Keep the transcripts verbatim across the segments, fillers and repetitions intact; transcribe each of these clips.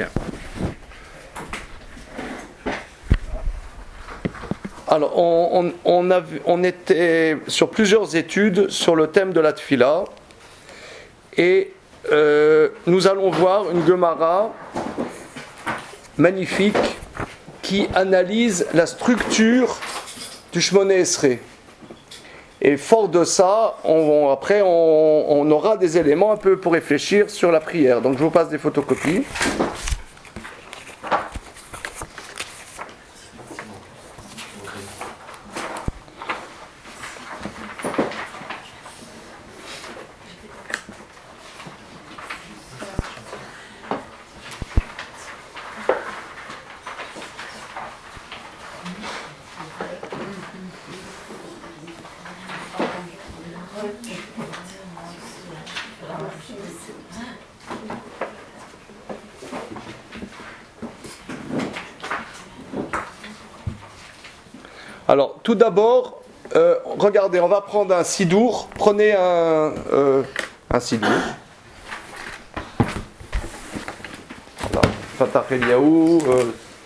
Bien. Alors, on, on, on, a vu, on était sur plusieurs études sur le thème de la tfila et euh, nous allons voir une Gemara magnifique qui analyse la structure du Shmoneh Esrei. Et fort de ça, on, après on, on aura des éléments un peu pour réfléchir sur la prière. Donc je vous passe des photocopies. Alors, tout d'abord, euh, regardez, on va prendre un sidour. Prenez un, euh, un sidour. Voilà. Fatah Eliaou. Euh,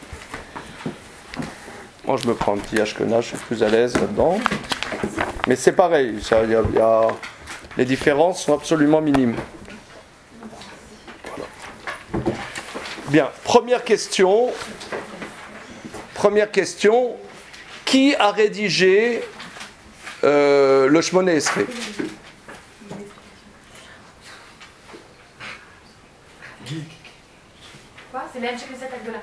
moi, je me prends un petit Ashkenaz, je suis plus à l'aise là-dedans. Mais c'est pareil, ça, y a, y a, les différences sont absolument minimes. Voilà. Bien, première question. Première question. Qui a rédigé euh, le Shmoneh Esrei? Quoi? C'est l'Anshek de cette acte-là.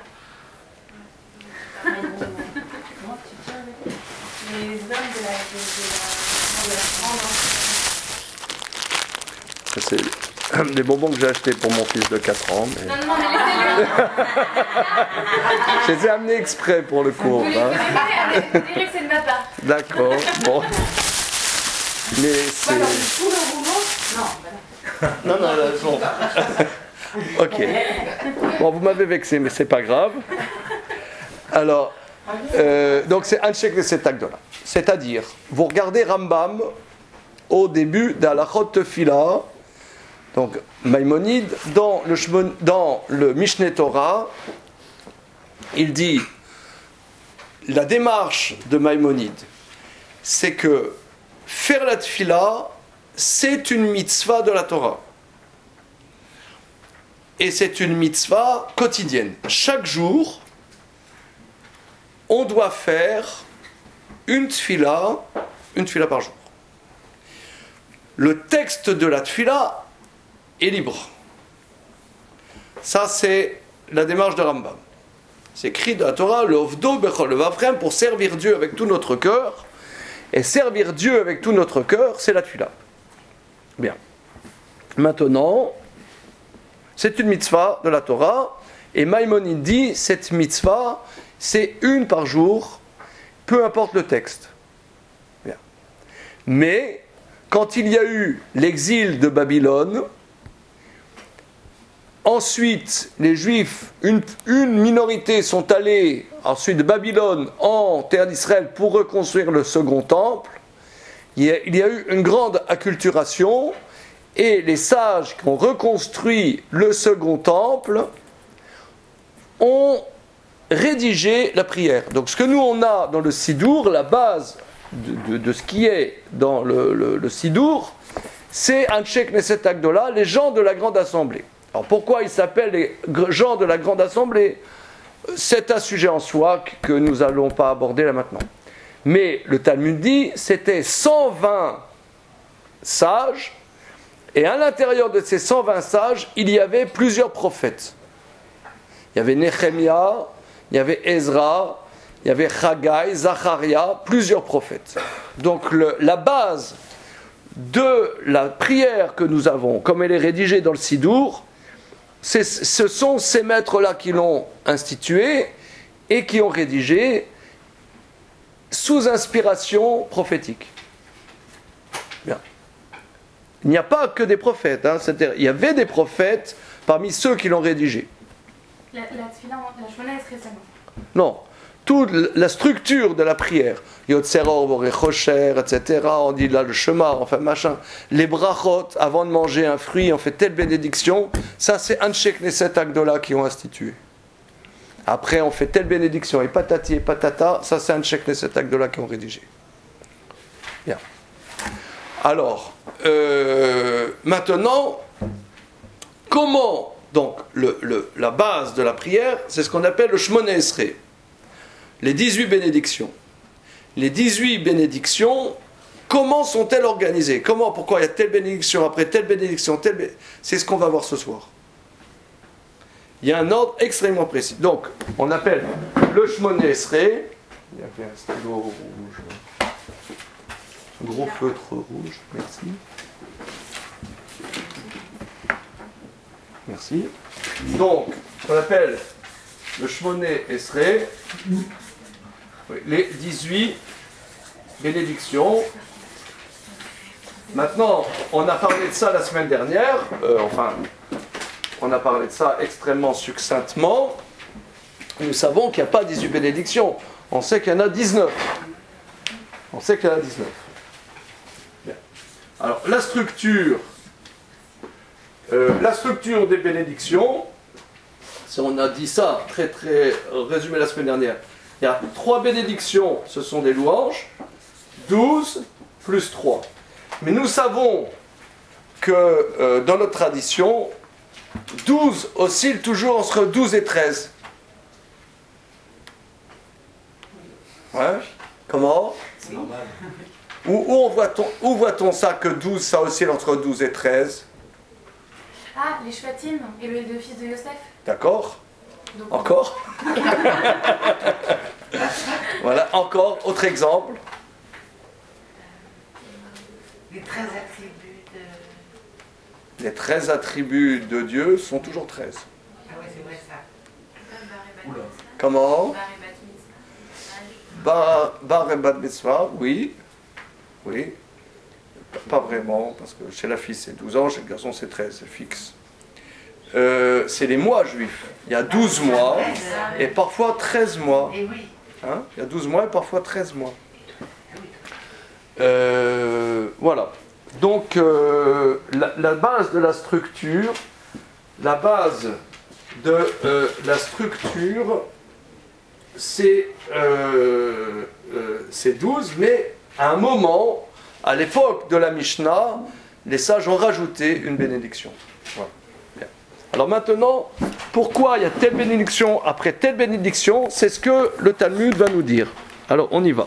Les hommes de la, de, de la, de la grande. C'est des bonbons que j'ai achetés pour mon fils de quatre ans. Mais... Non, non, mais laissez-le. Je les ai amenés exprès pour le cours. Vous Hein. vous direz que c'est de ma part. D'accord, bon. Mais c'est... Quoi, tout le rouleau? Non, Non, non, là, bon. Ok. Bon, vous m'avez vexé, mais c'est pas grave. Alors, euh, donc c'est Anshek de cet acte-là. C'est-à-dire, vous regardez Rambam au début d'Halachot Tefila, donc Maïmonide, dans le, dans le Mishneh Torah, il dit, la démarche de Maïmonide, c'est que faire la Tefila, c'est une mitzvah de la Torah. Et c'est une mitzvah quotidienne. Chaque jour, on doit faire une tefila, une tefila par jour. Le texte de la tefila est libre. Ça, c'est la démarche de Rambam. C'est écrit dans la Torah, le Ovdo Bechol Levavrem, pour servir Dieu avec tout notre cœur. Et servir Dieu avec tout notre cœur, c'est la tefila. Bien. Maintenant, c'est une mitzvah de la Torah. Et Maïmonide dit, cette mitzvah, c'est une par jour, peu importe le texte. Bien. Mais, quand il y a eu l'exil de Babylone, ensuite, les Juifs, une, une minorité sont allés ensuite de Babylone en terre d'Israël pour reconstruire le second temple. Il y a, il y a eu une grande acculturation et les sages qui ont reconstruit le second temple ont rédigé la prière. Donc ce que nous on a dans le Sidour, la base de, de, de ce qui est dans le, le, le Sidour, c'est Anshek Neset Agdola, les gens de la grande assemblée. Alors pourquoi ils s'appellent les gens de la grande assemblée? C'est un sujet en soi que nous n'allons pas aborder là maintenant. Mais le Talmud dit, c'était cent vingt sages, et à l'intérieur de ces cent vingt sages, il y avait plusieurs prophètes. Il y avait Nehemia, il y avait Ezra, il y avait Chagai, Zacharia, plusieurs prophètes. Donc le, la base de la prière que nous avons, comme elle est rédigée dans le Sidour, c'est, ce sont ces maîtres-là qui l'ont instituée et qui ont rédigé sous inspiration prophétique. Bien. Il n'y a pas que des prophètes, hein, c'est-à-dire, il y avait des prophètes parmi ceux qui l'ont rédigé. La, la tefila, la Shmoneh Esrei seulement. Non, toute la structure de la prière, Yotzeror, Borechosher, et cetera. On dit là le Shema, enfin machin. Les brachot, avant de manger un fruit, on fait telle bénédiction. Ça, c'est Anshe Knesset Agdola qui ont institué. Après, on fait telle bénédiction, et patati et patata. Ça, c'est Anshe Knesset Agdola qui ont rédigé. Bien. Alors, euh, maintenant, comment, donc, le, le, la base de la prière, c'est ce qu'on appelle le Shmoneh Esrei. Les dix-huit bénédictions. Les dix-huit bénédictions, comment sont-elles organisées? Comment, pourquoi il y a telle bénédiction, après telle bénédiction, telle bé... C'est ce qu'on va voir ce soir. Il y a un ordre extrêmement précis. Donc, on appelle le Shmoneh Esrei. Il y avait un stylo rouge. Un gros feutre rouge. Merci. Merci. Donc, on appelle le Shmoneh Esrei. Les dix-huit bénédictions. Maintenant, on a parlé de ça la semaine dernière. Euh, enfin, on a parlé de ça extrêmement succinctement. Nous savons qu'il n'y a pas dix-huit bénédictions. On sait qu'il y en a dix-neuf. On sait qu'il y en a dix-neuf. Bien. Alors, la structure, euh, la structure des bénédictions, si on a dit ça, très très résumé la semaine dernière. Il y a trois bénédictions, ce sont des louanges, douze plus trois. Mais nous savons que euh, dans notre tradition, douze oscille toujours entre douze et treize. Ouais. Comment? C'est normal. Où, où, on voit-on, où voit-on ça que douze, ça oscille entre douze et treize? Ah, les Shvatim et le deux fils de Yosef. D'accord. Donc, Encore. Voilà, encore, autre exemple. Les treize attributs de... Les treize attributs de Dieu sont toujours treize. Ah oui, c'est vrai ça. Oula. Comment? Bar Bar et Bat Mitzvah, oui. Oui. Pas vraiment, parce que chez la fille c'est douze ans, chez le garçon c'est treize, c'est fixe. Euh, c'est les mois juifs. Il y a douze mois et parfois treize mois. Et oui. Hein? Il y a douze mois et parfois treize mois. Euh, voilà. Donc, euh, la, la base de la structure, la base de euh, la structure, c'est euh, euh, c'est douze, mais à un moment, à l'époque de la Mishnah, les sages ont rajouté une bénédiction. Voilà. Bien. Alors maintenant, pourquoi il y a telle bénédiction après telle bénédiction? C'est ce que le Talmud va nous dire. Alors, on y va.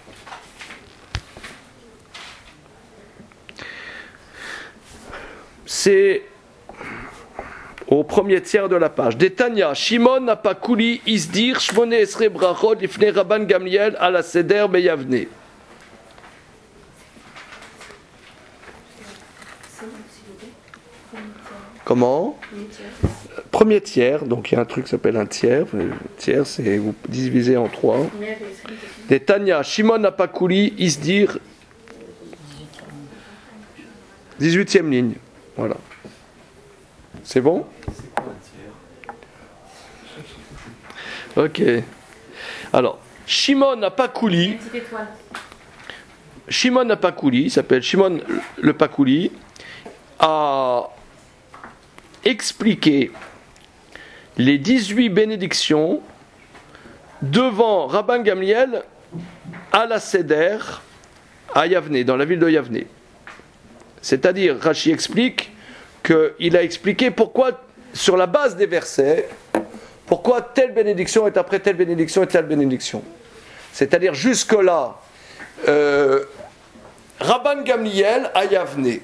C'est au premier tiers de la page. Détania, Shimon n'a pas couli, Isdir, Shmoneh Esrei Brachot, Lifnei Rabban Gamliel, à la Seder Beyavne. Comment? Premier tiers, donc il y a un truc qui s'appelle un tiers. Le tiers, c'est vous divisez en trois. Des Tanya, Shimon n'a pas couli, Isdir, dix-huitième ligne. Voilà. C'est bon? C'est quoi un tiers? Ok. Alors, Shimon n'a pas couli. Une petite étoile. Shimon n'a pas couli, il s'appelle Shimon le Pakouli, a expliqué les dix-huit bénédictions devant Rabban Gamliel à la Seder à Yavne, dans la ville de Yavne. C'est-à-dire, Rashi explique qu'il a expliqué pourquoi, sur la base des versets, pourquoi telle bénédiction est après telle bénédiction et telle bénédiction. C'est-à-dire, jusque-là, euh, Rabban Gamliel à Yavne.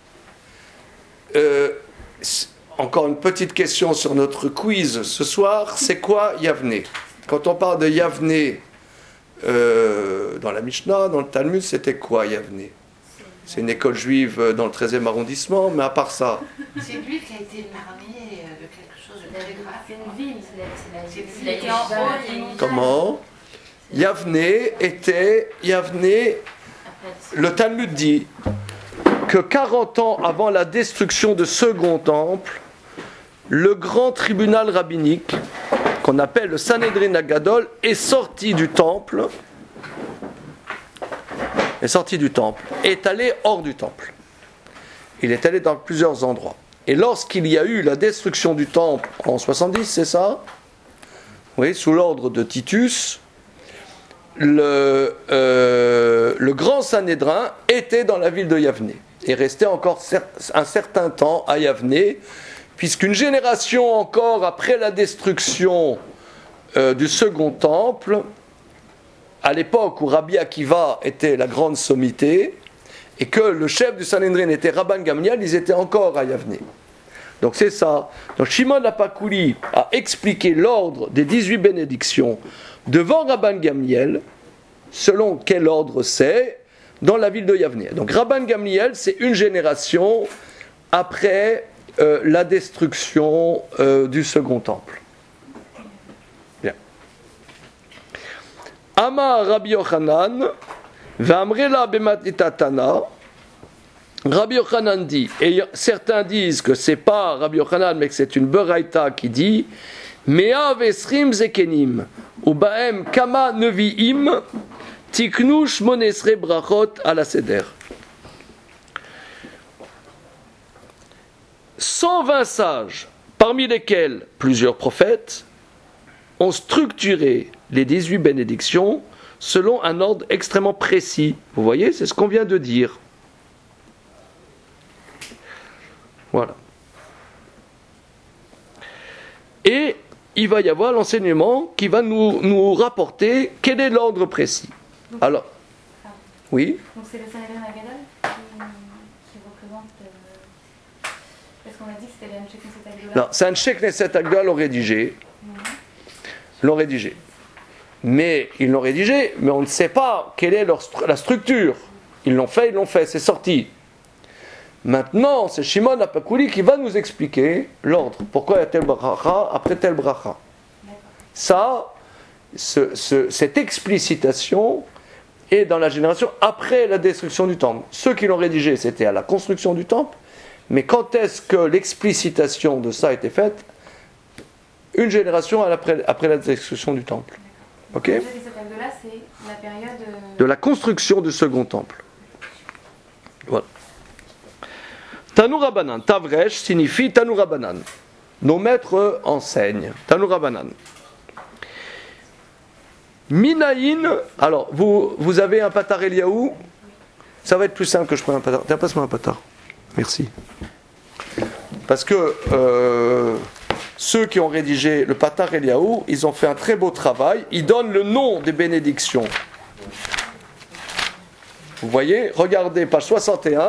Euh, encore une petite question sur notre quiz ce soir, c'est quoi Yavne? Quand on parle de Yavne euh, dans la Mishnah, dans le Talmud, c'était quoi Yavne? C'est une école juive dans le treizième arrondissement, mais à part ça... C'est lui qui a été l'armée de quelque chose de très grave. C'est une ville, c'est la, c'est la, C'est la, une ville. en haut, il y a une montagne. Comment? Yavne était... Yavne, le Talmud dit que quarante ans avant la destruction de Second Temple, le grand tribunal rabbinique qu'on appelle le Sanhedrin Agadol, est sorti du temple, est sorti du temple, est allé hors du temple. Il est allé dans plusieurs endroits. Et lorsqu'il y a eu la destruction du temple en soixante-dix, c'est ça? Oui, sous l'ordre de Titus, le, euh, le grand Sanhédrin était dans la ville de Yavné et restait encore un certain temps à Yavné, puisqu'une génération encore après la destruction euh, du second temple, à l'époque où Rabbi Akiva était la grande sommité, et que le chef du Sanhédrin était Rabban Gamliel, ils étaient encore à Yavné. Donc c'est ça. Donc Shimon Lapakouli a expliqué l'ordre des dix-huit bénédictions devant Rabban Gamliel, selon quel ordre c'est, dans la ville de Yavné. Donc Rabban Gamliel, c'est une génération après euh, la destruction euh, du second temple. Bien. Amar Rabbi Yochanan, V'amrela b'matitatana. Rabbi Yochanan dit, et certains disent que c'est pas Rabbi Yochanan, mais que c'est une Beraïta qui dit, Mea vesrim zekenim, ubaem kama neviim, tiknu shmonesre brachot à la seder. cent vingt sages, parmi lesquels plusieurs prophètes, ont structuré les dix-huit bénédictions selon un ordre extrêmement précis. Vous voyez, c'est ce qu'on vient de dire. Voilà. Et il va y avoir l'enseignement qui va nous, nous rapporter quel est l'ordre précis. Donc, Alors, ah. oui. Donc c'est le Sanhedrin Agadol qui, qui représente... Euh, parce qu'on a dit que c'était la Anshek Knesset Agdola. Non, c'est un Anshek Knesset Agdola l'ont rédigé. Mmh. L'ont rédigé. Mais ils l'ont rédigé, mais on ne sait pas quelle est leur, la structure. Ils l'ont fait, ils l'ont fait, c'est sorti. Maintenant, c'est Shimon Lapakouli qui va nous expliquer l'ordre. Pourquoi il y a tel bracha après tel bracha. Ça, ce, ce, cette explicitation est dans la génération après la destruction du temple. Ceux qui l'ont rédigé, c'était à la construction du temple. Mais quand est-ce que l'explicitation de ça a été faite? Une génération après, après la destruction du temple. Ok? Le Sanhedrin, c'est la période euh... de la construction du second temple. Voilà. Tanu Rabbanan, Tavresh signifie Tanu Rabbanan. Nos maîtres enseignent. Tanu Rabbanan. Minaïn, alors vous, vous avez un patar Eliaou? Ça va être plus simple que je prenne un patar. Tiens, passe-moi un patar. Merci. Parce que euh, ceux qui ont rédigé le patar Eliaou, ils ont fait un très beau travail. Ils donnent le nom des bénédictions. Vous voyez, regardez, page soixante et un.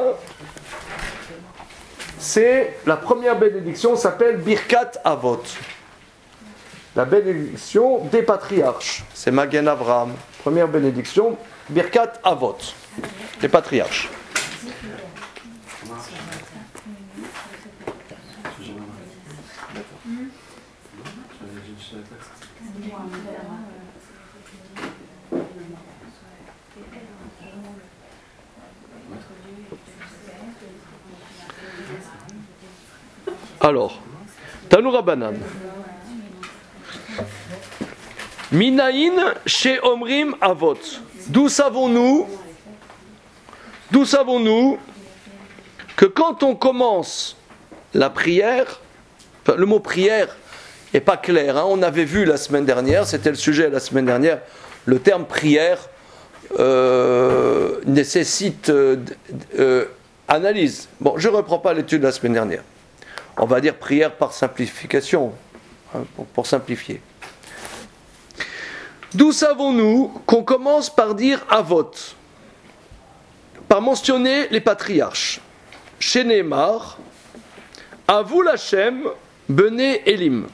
C'est la première bénédiction, s'appelle Birkat Avot. La bénédiction des patriarches. C'est Magen Avraham. Première bénédiction, Birkat Avot. Des patriarches. Alors, Tanu Rabbanan. Minaïn chez Omrim Avot. D'où savons-nous, d'où savons-nous que quand on commence la prière, enfin, le mot prière n'est pas clair, hein, on avait vu la semaine dernière, c'était le sujet la semaine dernière, le terme prière euh, nécessite euh, euh, analyse. Bon, je ne reprends pas l'étude de la semaine dernière. On va dire prière par simplification, hein, pour, pour simplifier. D'où savons-nous qu'on commence par dire Avot, par mentionner les patriarches? Chez Neymar, Avou Lachem, Bené Elim.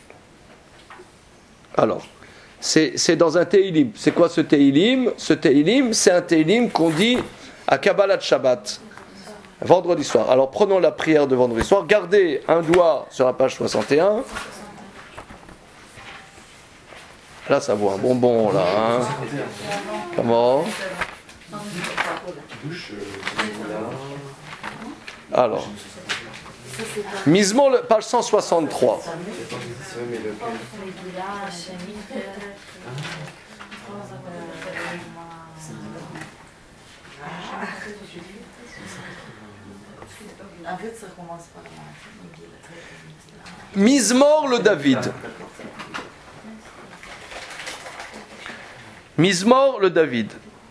Alors, c'est, c'est dans un Teilim. C'est quoi ce Teilim? Ce Teilim, c'est un Teilim qu'on dit à Kabbalat Shabbat. Vendredi soir. Alors prenons la prière de vendredi soir. Gardez un doigt sur la page soixante et un. Là, ça vaut un bonbon, là. Hein. Comment? Alors. Mizmor, le- page cent soixante-trois. En fait, ça commence par là. Mizmor le David. Mizmor le David.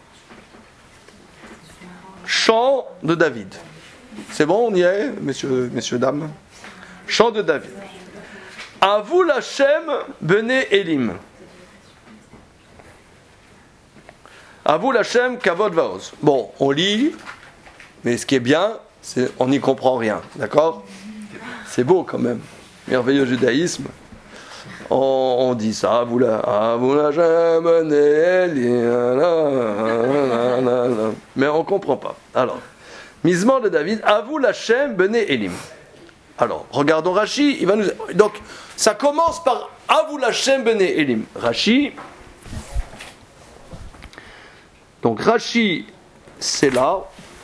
Chant de David. C'est bon, on y est, messieurs, messieurs, dames. Chant de David. À vous l'Hachem, Bené Elim. À vous l'Hachem, Kavod Vaoz. Bon, on lit, mais ce qui est bien, c'est on n'y comprend rien, d'accord? C'est beau quand même. Merveilleux judaïsme. On, on dit ça, à vous la, à vous l'Hachem, Bené Elim. Mais on ne comprend pas. Alors, Mizmor de David, à vous l'Hachem, Bené Elim. Alors, regardons Rashi, il va nous... Donc, ça commence par à vous l'Hachem, Bené Elim. Rashi... Donc Rashi, c'est là.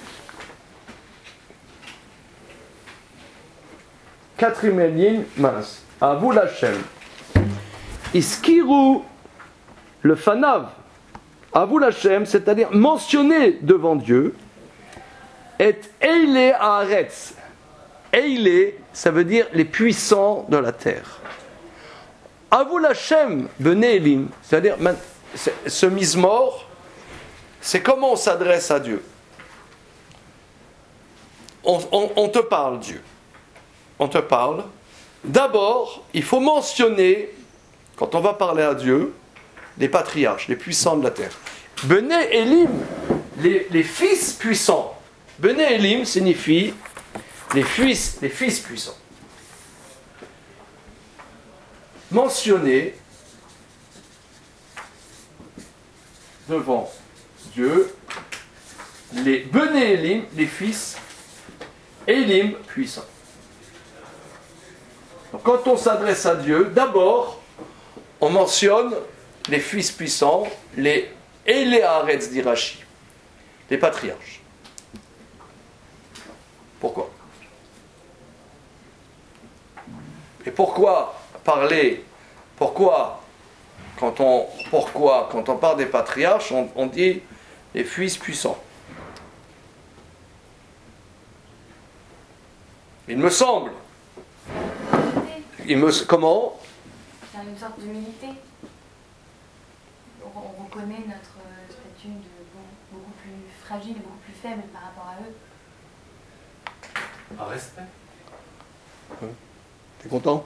Quatrième ligne, mince. À vous l'Hachem. Iskiru, le fanav. À vous l'Hachem, c'est-à-dire mentionner devant Dieu. Et eile haaretz. Eile, ça veut dire les puissants de la terre. À vous l'Hachem, Bené Elim. C'est-à-dire, ce mizmor, c'est comment on s'adresse à Dieu. On, on, on te parle, Dieu. On te parle. D'abord, il faut mentionner, quand on va parler à Dieu, les patriarches, les puissants de la terre. Bené Elim, les, les fils puissants. Bené Elim signifie les fils, les fils puissants. Mentionner devant Dieu, les Bené Elim, les fils Elim puissants. Donc, quand on s'adresse à Dieu, d'abord, on mentionne les fils puissants, les Eile Haaretz d'Irachi, les patriarches. Pourquoi? Et pourquoi parler, pourquoi quand on, pourquoi, quand on parle des patriarches, on, on dit les fils puissants? Il me semble. Il me, comment? C'est une sorte d'humilité. On, on reconnaît notre statut de bon, beaucoup plus fragile et beaucoup plus faible par rapport à eux. Un respect. T'es content?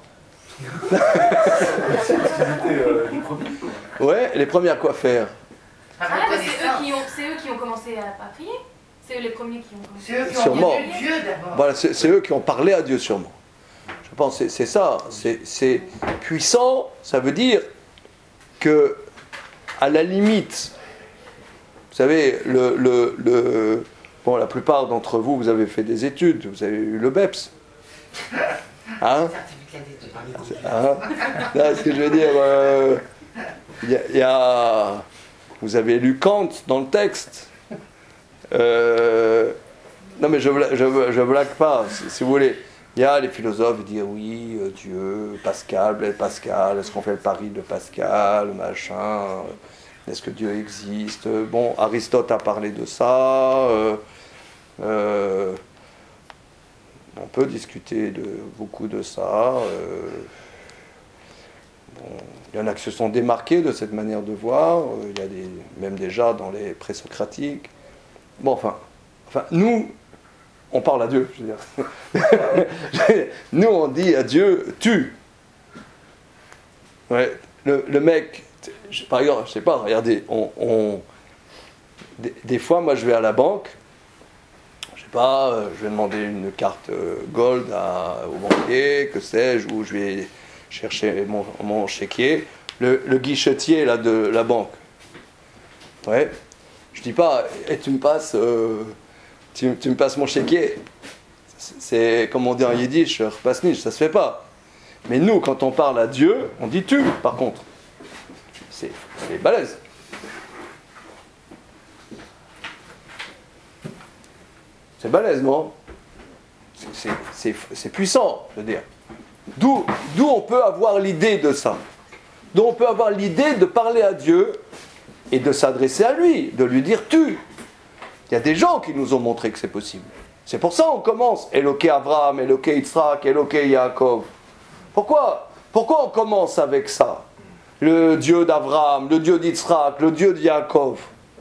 euh, les premiers. Ouais, les premiers à quoi faire? Ah, mais c'est eux, qui ont, c'est eux qui ont commencé à, à prier. C'est eux les premiers qui ont commencé. C'est eux qui ont Sûrement. vu Dieu d'abord. Voilà, c'est, c'est eux qui ont parlé à Dieu sûrement. Je pense que c'est, c'est ça. C'est, c'est puissant, ça veut dire que, à la limite, vous savez, le, le, le, bon, la plupart d'entre vous, vous avez fait des études, vous avez eu le B E P S. Hein? Hein? Là, ce que je veux dire, euh, y a, y a, vous avez lu Kant dans le texte. Euh, non, mais je ne je, je blague pas, si, si vous voulez. Il y a les philosophes qui disent oui, euh, Dieu, Pascal, Blaise Pascal, est-ce qu'on fait le pari de Pascal, machin, est-ce que Dieu existe? Bon, Aristote a parlé de ça. Euh, euh, on peut discuter de beaucoup de ça. Euh, bon, il y en a qui se sont démarqués de cette manière de voir. Il y a des, même déjà dans les présocratiques. Bon, enfin, enfin, nous, on parle à Dieu, je veux dire. Nous, on dit à Dieu, tu. Ouais, le, le mec, par exemple, je sais pas, regardez, on, on, des, des fois, moi, je vais à la banque, je sais pas, je vais demander une carte gold à, au banquier, que sais-je, ou je vais chercher mon, mon chéquier, le, le guichetier là, de la banque. Ouais. Je dis pas, et tu me passes, euh, tu, tu me passes mon chéquier. C'est comme on dit en yiddish, repasse niche, ça se fait pas. Mais nous, quand on parle à Dieu, on dit tu, par contre. C'est, c'est balèze. C'est balèze, non? c'est, c'est, c'est puissant, je veux dire. D'où, d'où on peut avoir l'idée de ça. D'où on peut avoir l'idée de parler à Dieu et de s'adresser à lui, de lui dire tu. Il y a des gens qui nous ont montré que c'est possible. C'est pour ça qu'on commence Eloké Avraham, Eloké Yitzhak, Eloké Yaakov. Pourquoi Pourquoi on commence avec ça? Le Dieu d'Avraham, le Dieu d'Yitzhak, le Dieu de Yaakov.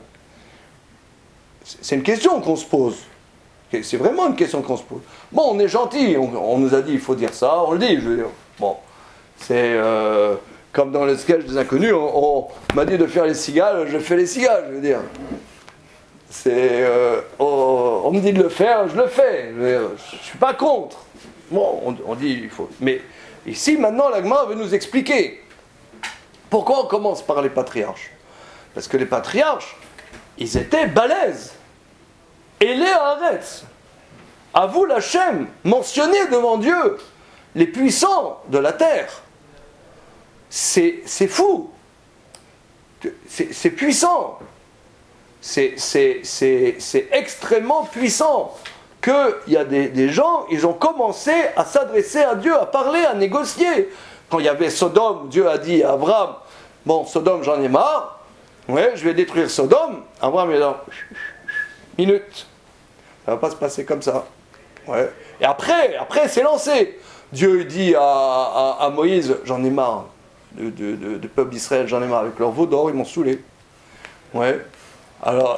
C'est une question qu'on se pose. C'est vraiment une question qu'on se pose. Bon, on est gentil, on, on nous a dit il faut dire ça, on le dit, je veux dire. Bon, c'est euh, comme dans le sketch des inconnus, on, on m'a dit de faire les cigales, je fais les cigales, je veux dire. C'est, euh, on, on me dit de le faire, je le fais. Je ne suis pas contre. Bon, on, on dit il faut. Mais ici, maintenant, la Gemara veut nous expliquer pourquoi on commence par les patriarches. Parce que les patriarches, ils étaient balèzes. Et les Haaretz, à vous l'Hachem, mentionnez devant Dieu les puissants de la terre. C'est, c'est fou. C'est, c'est puissant. C'est, c'est, c'est, c'est extrêmement puissant qu'il y a des, des gens, ils ont commencé à s'adresser à Dieu, à parler, à négocier. Quand il y avait Sodome, Dieu a dit à Abraham, bon, Sodome, j'en ai marre, ouais, je vais détruire Sodome. Abraham est là, minute, ça ne va pas se passer comme ça. Ouais. Et après, après c'est lancé. Dieu dit à, à, à Moïse, j'en ai marre de, de, de, de peuple d'Israël, j'en ai marre avec leur veau d'or, ils m'ont saoulé. Ouais. Alors,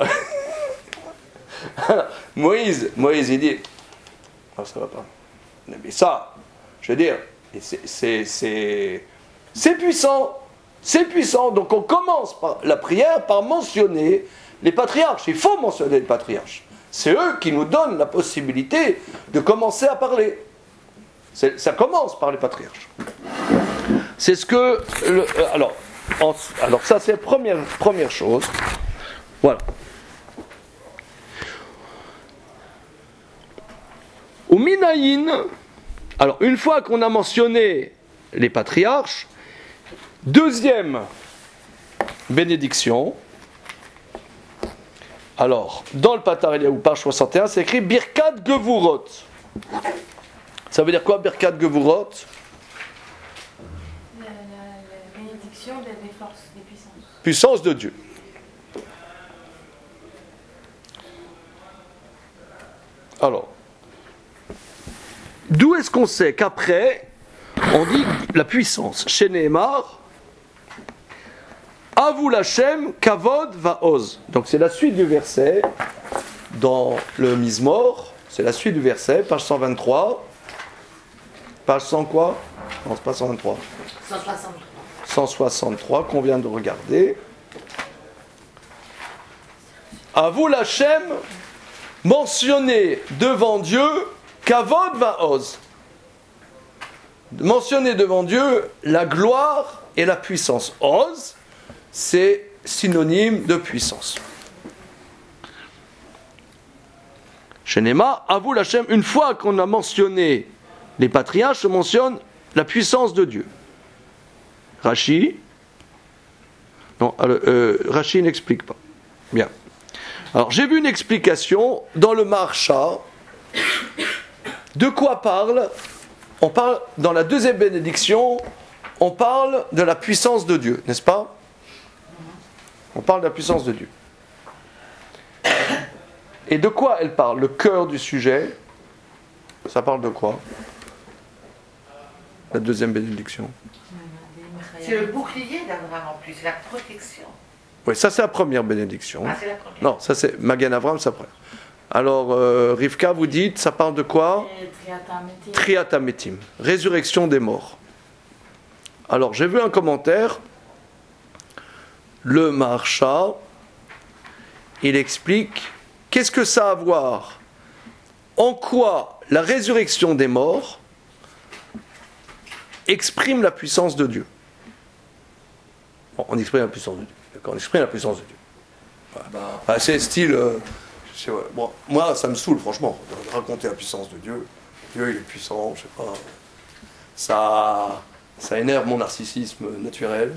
Moïse, Moïse, il dit, oh, ça va pas. Mais ça, je veux dire, c'est, c'est, c'est, c'est puissant, c'est puissant. Donc on commence par la prière par mentionner les patriarches. Il faut mentionner les patriarches. C'est eux qui nous donnent la possibilité de commencer à parler. C'est, ça commence par les patriarches. C'est ce que, le, euh, alors, en, alors ça c'est la première, première chose. Voilà. Au Minaïn, alors une fois qu'on a mentionné les patriarches, deuxième bénédiction. Alors, dans le Patar Eliaou, page soixante et un, c'est écrit Birkat Gevurot. Ça veut dire quoi, Birkat Gevurot? La, la, la bénédiction des, des forces, des puissances. Puissance de Dieu. Alors, d'où est-ce qu'on sait qu'après, on dit la puissance? Chez Nehemar, Avou l'Hachem, Kavod Vaoz. Donc c'est la suite du verset dans le Mizmor, c'est la suite du verset, page cent vingt-trois. Page cent quoi? Non, c'est pas cent vingt-trois. cent soixante-trois. cent soixante-trois qu'on vient de regarder. Avou l'Hachem, mentionner devant Dieu Kavod Vaoz. Mentionner devant Dieu la gloire et la puissance. Oz, c'est synonyme de puissance. Chez Néma, Avou l'Hachem, une fois qu'on a mentionné les patriarches, se mentionne la puissance de Dieu. Rashi, non, alors, euh, Rashi n'explique pas. Bien. Alors, j'ai vu une explication dans le Maharsha. De quoi parle? On parle, dans la deuxième bénédiction, on parle de la puissance de Dieu, n'est-ce pas? On parle de la puissance de Dieu. Et de quoi elle parle? Le cœur du sujet, ça parle de quoi? La deuxième bénédiction. C'est le bouclier d'Abraham en plus, c'est la protection. Oui, ça c'est la première bénédiction. Ah, c'est la première. Non, ça c'est Magen Avraham, c'est après. Alors, euh, Rivka, vous dites, ça parle de quoi? Triata Metim, résurrection des morts. Alors, j'ai vu un commentaire, le Maharsha, il explique, qu'est-ce que ça a à voir? En quoi la résurrection des morts exprime la puissance de Dieu? Bon, on exprime la puissance de Dieu. D'accord, on exprime la puissance de Dieu. Voilà. Bah, ah, c'est style... Euh, c'est, ouais, bon, moi, ça me saoule, franchement, de raconter la puissance de Dieu. Dieu, il est puissant, je sais pas. Ça, ça énerve mon narcissisme naturel.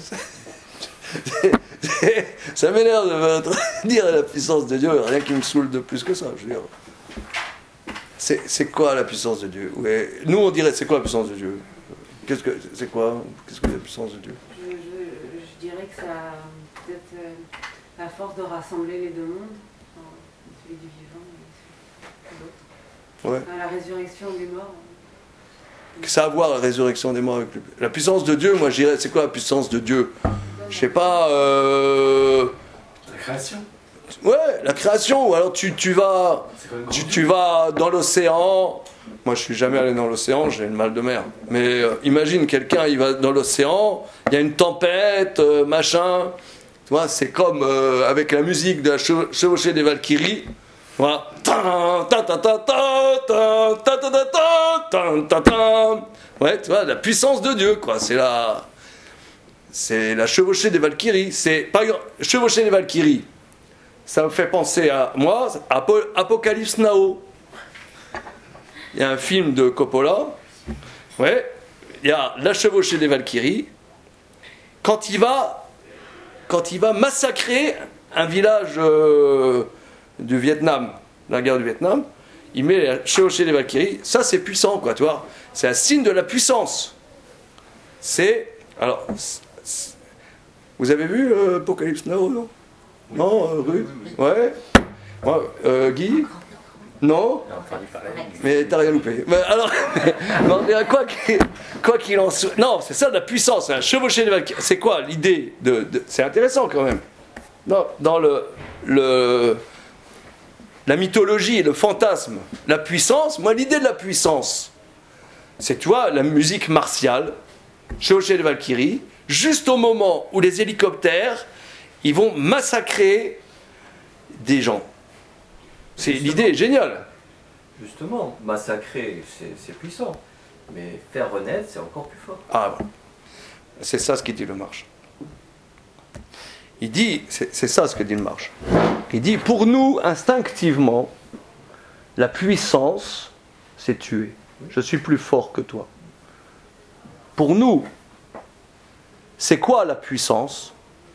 Ça m'énerve de dire la puissance de Dieu, rien qui me saoule de plus que ça. Je veux dire. C'est, c'est quoi la puissance de Dieu? Ouais. Nous, on dirait, c'est quoi la puissance de Dieu? Qu'est-ce que c'est quoi? Qu'est-ce que la puissance de Dieu? Je, je, je dirais que ça peut-être euh, la force de rassembler les deux mondes, enfin, celui du vivant et celui de l'autre. Ouais. Enfin, la résurrection des morts. Que ça a à voir la résurrection des morts avec le... La puissance de Dieu, moi je dirais, c'est quoi la puissance de Dieu? Je sais pas. Euh... La création. Ouais, la création. Ou alors tu, tu vas, tu, tu vas dans l'océan. Moi, je suis jamais allé dans l'océan, j'ai le mal de mer. Mais euh, imagine quelqu'un, il va dans l'océan, il y a une tempête, euh, machin. Tu vois, c'est comme euh, avec la musique de la chevau- chevauchée des Valkyries. Voilà. Ouais, tu vois, la puissance de Dieu, quoi. C'est la, c'est la chevauchée des Valkyries. C'est, par exemple, chevauchée des Valkyries. Ça me fait penser à moi, Apo- Apocalypse Now. Il y a un film de Coppola. Ouais. Il y a la chevauchée des Valkyries. Quand il va, quand il va massacrer un village euh, du Vietnam, la guerre du Vietnam, il met la chevauchée des Valkyries. Ça, c'est puissant, quoi, tu vois. C'est un signe de la puissance. C'est, alors, c'est, c'est, vous avez vu euh, Apocalypse Now, non? Non, euh, Ruth? Ouais. Ouais, euh, Guy? Non? Mais t'as rien loupé. Mais alors, non, mais quoi qu'il, quoi qu'il en soit. Non, c'est ça de la puissance. Un chevauché des Valkyries. C'est quoi l'idée de, de. C'est intéressant quand même. Non, dans le, le. La mythologie, le fantasme, la puissance. Moi, l'idée de la puissance, c'est, tu vois, la musique martiale, chevauché des Valkyries, juste au moment où les hélicoptères, ils vont massacrer des gens. C'est, l'idée est géniale. Justement, massacrer, c'est, c'est puissant. Mais faire renaître, c'est encore plus fort. Ah, voilà. C'est ça ce qu'il dit le Marche. Il dit, c'est, c'est ça ce que dit le Marche. Il dit, pour nous, instinctivement, la puissance, c'est tuer. Je suis plus fort que toi. Pour nous, c'est quoi la puissance?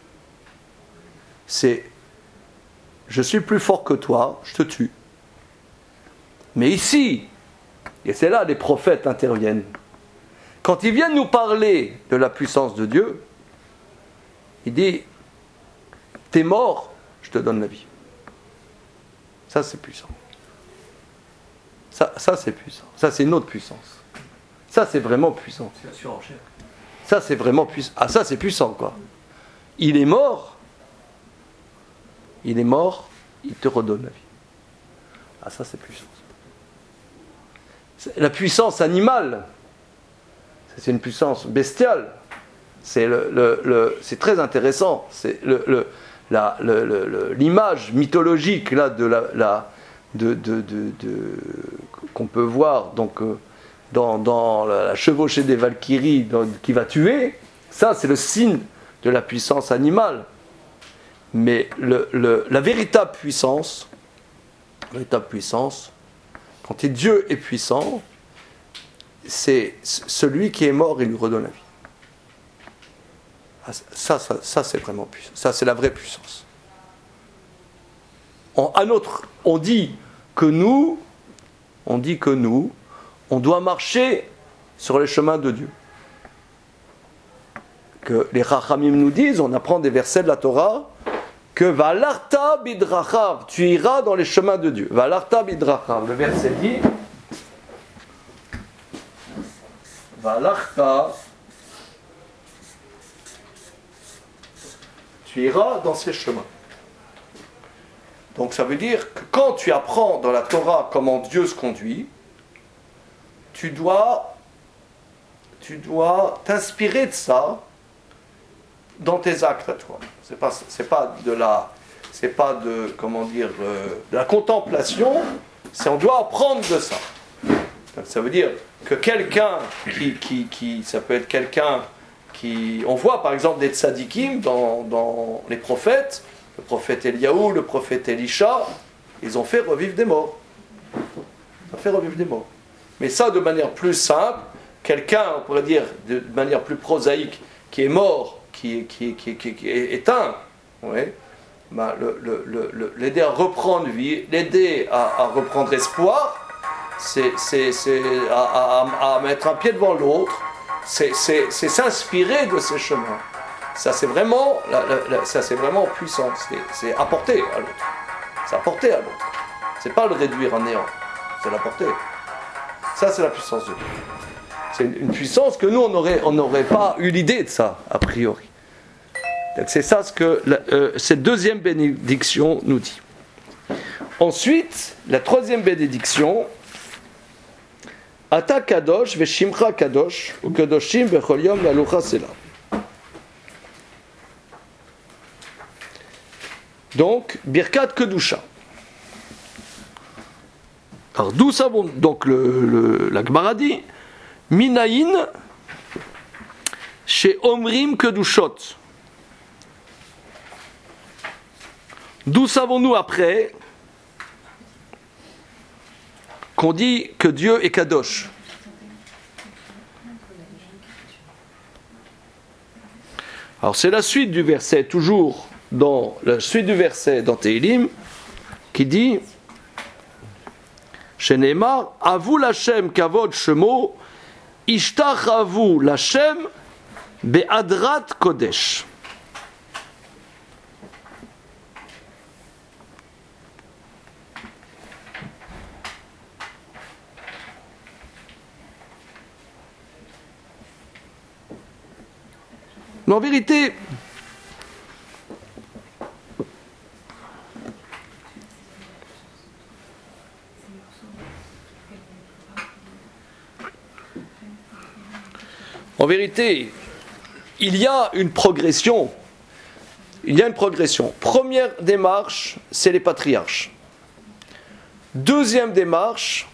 C'est, je suis plus fort que toi, je te tue. Mais ici, et c'est là les prophètes interviennent, quand ils viennent nous parler de la puissance de Dieu, il dit, t'es mort, je te donne la vie. Ça c'est puissant. Ça, ça c'est puissant. Ça c'est une autre puissance. Ça c'est vraiment puissant. C'est la surenchère. Ça c'est vraiment puissant. Ah ça c'est puissant quoi. Il est mort. Il est mort, il te redonne la vie. Ah ça c'est puissant. C'est la puissance animale, c'est une puissance bestiale. C'est, le, le, le, c'est très intéressant. C'est le, le, la, le, le, le, l'image mythologique là, de la, la, de, de, de, de, qu'on peut voir donc, euh, dans, dans la, la chevauchée des Valkyries dans, qui va tuer. Ça, c'est le signe de la puissance animale. Mais le, le, la véritable puissance, la véritable puissance, quand Dieu est puissant, c'est celui qui est mort, il lui redonne la vie. Ça, ça, ça c'est vraiment puissant. Ça, c'est la vraie puissance. En, à notre, on dit que nous, on dit que nous, on doit marcher sur les chemins de Dieu. Que les Rachamim nous disent, on apprend des versets de la Torah, que Valarta bidrachav, tu iras dans les chemins de Dieu. Valarta bidrachav, le verset dit Valarta, tu iras dans ces chemins. Donc ça veut dire que quand tu apprends dans la Torah comment Dieu se conduit, tu dois, tu dois t'inspirer de ça dans tes actes à toi. C'est pas, c'est pas de la, c'est pas de, comment dire, euh, de la contemplation. C'est on doit apprendre de ça. Donc, ça veut dire que quelqu'un qui, qui, qui, ça peut être quelqu'un qui, on voit par exemple des tzadikim dans, dans les prophètes, le prophète Eliaou, le prophète Elisha, ils ont fait revivre des morts. Ils ont fait revivre des morts. Mais ça de manière plus simple, quelqu'un, on pourrait dire de manière plus prosaïque, qui est mort, qui, qui, qui, qui, qui est éteint, ouais, bah, le, le, le, l'aider à reprendre vie, l'aider à, à reprendre espoir, c'est, c'est, c'est à, à, à mettre un pied devant l'autre, c'est, c'est, c'est s'inspirer de ces chemins. Ça c'est vraiment, la, la, la, ça c'est vraiment puissant, c'est, c'est apporter à l'autre. C'est apporter à l'autre. C'est pas le réduire à néant, c'est l'apporter. Ça c'est la puissance de Dieu. C'est une, une puissance que nous on n'aurait on n'aurait pas eu l'idée de ça, a priori. Donc c'est ça ce que la, euh, cette deuxième bénédiction nous dit. Ensuite, la troisième bénédiction, Ata kadosh veshimcha kadosh ou kadoshim bechol yom lalucha sela. Donc, Birkat Kedusha. Alors, d'où savons donc le, le, la Gemara dit Minaïn chez Omrim Kedushot. D'où savons-nous après qu'on dit que Dieu est Kadosh? Alors, c'est la suite du verset, toujours. Dans la suite du verset dans Tehillim, qui dit Shenemar, Avu Lashem Kavod Shemo, Ishtach Avu Lashem Be'adrat Kodesh. Mais en vérité, En vérité, il y a une progression. Il y a une progression. Première démarche, c'est les patriarches. Deuxième démarche,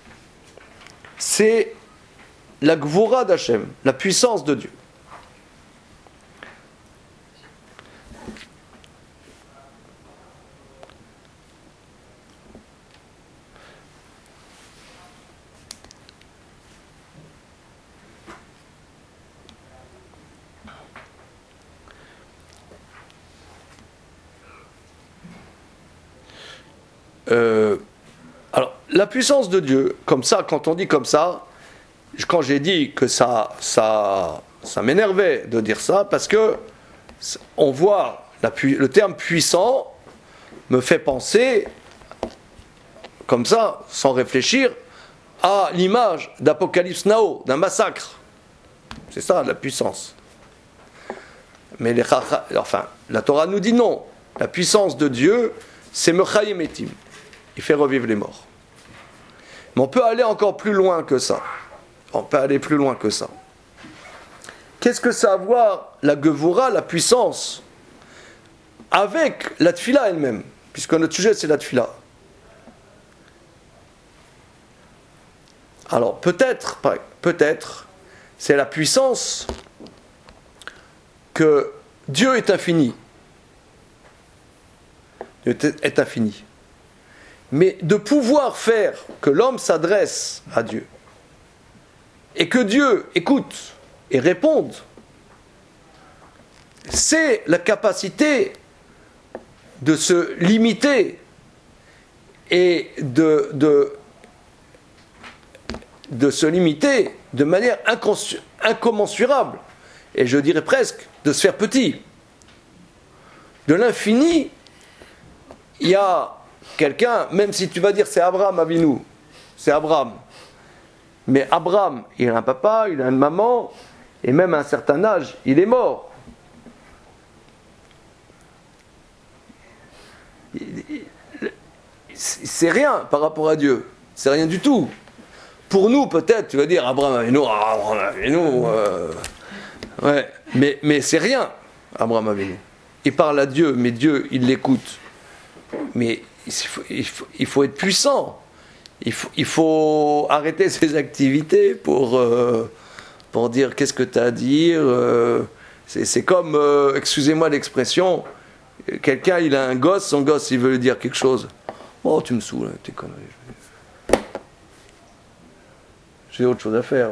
c'est la Gvura d'Hachem, la puissance de Dieu. Euh, alors, la puissance de Dieu, comme ça, quand on dit comme ça, quand j'ai dit que ça, ça, ça m'énervait de dire ça, parce que on voit la, le terme puissant me fait penser, comme ça, sans réfléchir, à l'image d'Apocalypse Now, d'un massacre. C'est ça, la puissance. Mais les, enfin, la Torah nous dit non. La puissance de Dieu, c'est Mechayim Etim. Il fait revivre les morts. Mais on peut aller encore plus loin que ça. On peut aller plus loin que ça. Qu'est-ce que ça a à voir, la Gevura, la puissance, avec la Tfila elle-même? Puisque notre sujet, c'est la Tfila. Alors, peut-être, peut-être, c'est la puissance que Dieu est infini. Dieu est infini. Mais de pouvoir faire que l'homme s'adresse à Dieu et que Dieu écoute et réponde, c'est la capacité de se limiter et de, de, de se limiter de manière incommensurable, et je dirais presque de se faire petit. De l'infini, il y a quelqu'un, même si tu vas dire c'est Abraham Avinu, c'est Abraham. Mais Abraham, il a un papa, il a une maman, et même à un certain âge, il est mort. C'est rien par rapport à Dieu. C'est rien du tout. Pour nous, peut-être, tu vas dire Abraham Avinu, Abraham Avinu, euh, ouais, mais, mais c'est rien, Abraham Avinu. Il parle à Dieu, mais Dieu, il l'écoute. Mais il faut, il faut, il faut être puissant. Il faut, il faut arrêter ses activités pour, euh, pour dire qu'est-ce que tu as à dire. Euh, c'est, c'est comme, euh, excusez-moi l'expression, quelqu'un, il a un gosse, son gosse, il veut lui dire quelque chose. Oh, tu me saoules, t'es connerie. J'ai autre chose à faire.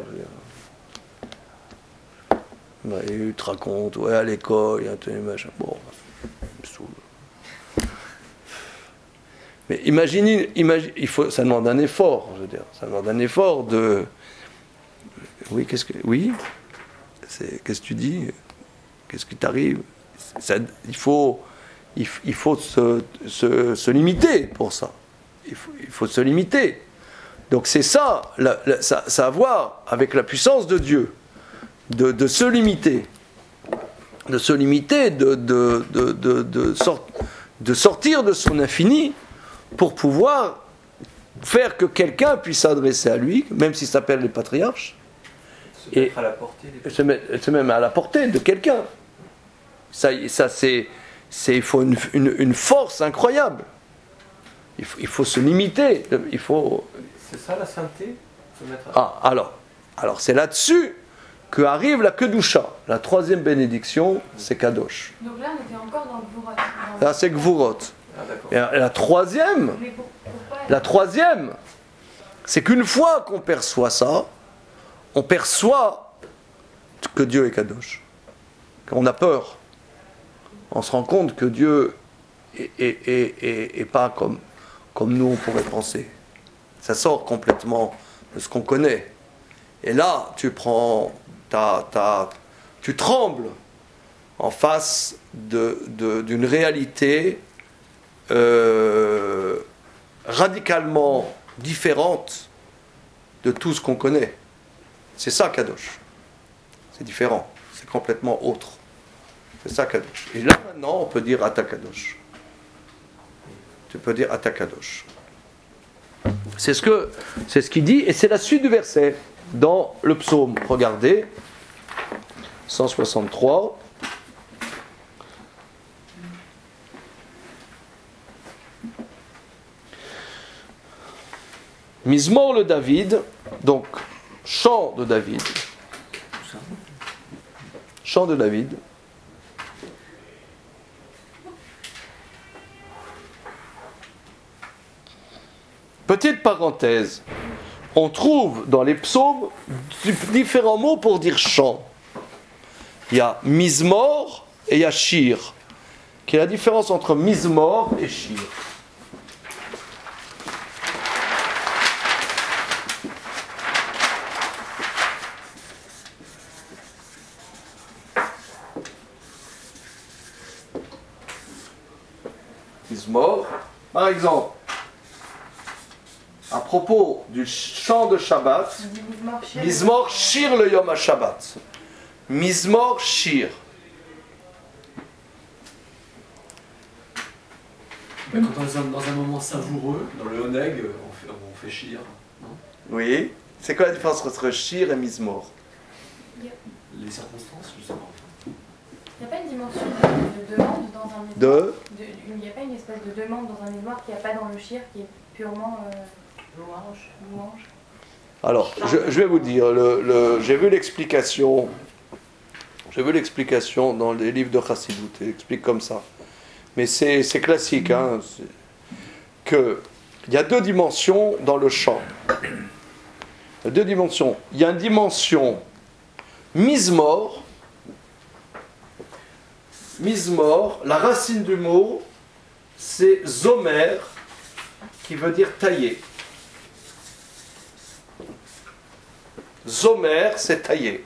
Ouais, il te raconte, ouais, à l'école, il y a un machin. Bon, il me saoule. Mais imaginez, imagine, il faut, ça demande un effort, je veux dire, ça demande un effort de... Oui, qu'est-ce que... Oui c'est, qu'est-ce que tu dis? Qu'est-ce qui t'arrive? Ça, il faut, il, il faut se, se, se limiter pour ça. Il faut, il faut se limiter. Donc c'est ça, la, la, ça, ça a à voir avec la puissance de Dieu, de, de se limiter. De se limiter, de, de, de, de, de, sort, de sortir de son infini pour pouvoir faire que quelqu'un puisse s'adresser à lui, même s'il s'appelle les patriarches, se mettre à la portée des... se mettre, se mettre à la portée de quelqu'un. Ça, ça c'est, c'est, il faut une, une, une force incroyable. Il faut, il faut se limiter. Il faut... C'est ça la sainteté, se mettre à... Ah, alors, alors c'est là-dessus que arrive la Kedusha. La troisième bénédiction, c'est Kadosh. Donc là, on était encore dans le Gvurot. Là, c'est Gvurot. Ah, d'accord. Et la, et la troisième, Mais pour- pourquoi la troisième, c'est qu'une fois qu'on perçoit ça, on perçoit que Dieu est Kadosh. On a peur. On se rend compte que Dieu est, est, est, est, est pas comme, comme nous on pourrait penser. Ça sort complètement de ce qu'on connaît. Et là, tu prends, ta, ta, tu trembles en face de, de, d'une réalité euh, radicalement différente de tout ce qu'on connaît. C'est ça Kadosh. C'est différent. C'est complètement autre. C'est ça Kadosh. Et là maintenant, on peut dire Ata Kadosh. Tu peux dire Ata Kadosh. C'est ce que, c'est ce qu'il dit, et c'est la suite du verset dans le psaume. Regardez, cent soixante-trois. Mizmor le David, donc chant de David. Chant de David. Petite parenthèse, on trouve dans les psaumes différents mots pour dire chant. Il y a mizmor et il y a shir. Quelle est la différence entre mizmor et shir? Mizmor, par exemple, à propos du chant de Shabbat, on dit Mizmor Shir. Mizmor Shir le Yom HaShabbat. Mizmor Shir. Ben, quand on est dans un moment savoureux, dans le Oneg, on fait, on fait chir. Non Oui. C'est quoi la différence entre Shir et Mizmor? Les circonstances, je sais pas. Il n'y a pas une dimension de, de demande dans un mizmor. De de- Il n'y a pas une espèce de demande dans un mizmor qu'il n'y a pas dans le shir, qui est purement euh, louange. louange. Alors, je, je vais vous dire, le, le, j'ai vu l'explication, j'ai vu l'explication dans les livres de Chassidut, il explique comme ça. Mais c'est, c'est classique, hein, c'est, que il y a deux dimensions dans le chant. Il y a deux dimensions. Il y a une dimension mizmor. Mizmor, la racine du mot, c'est zomer, qui veut dire tailler. Zomer, c'est tailler.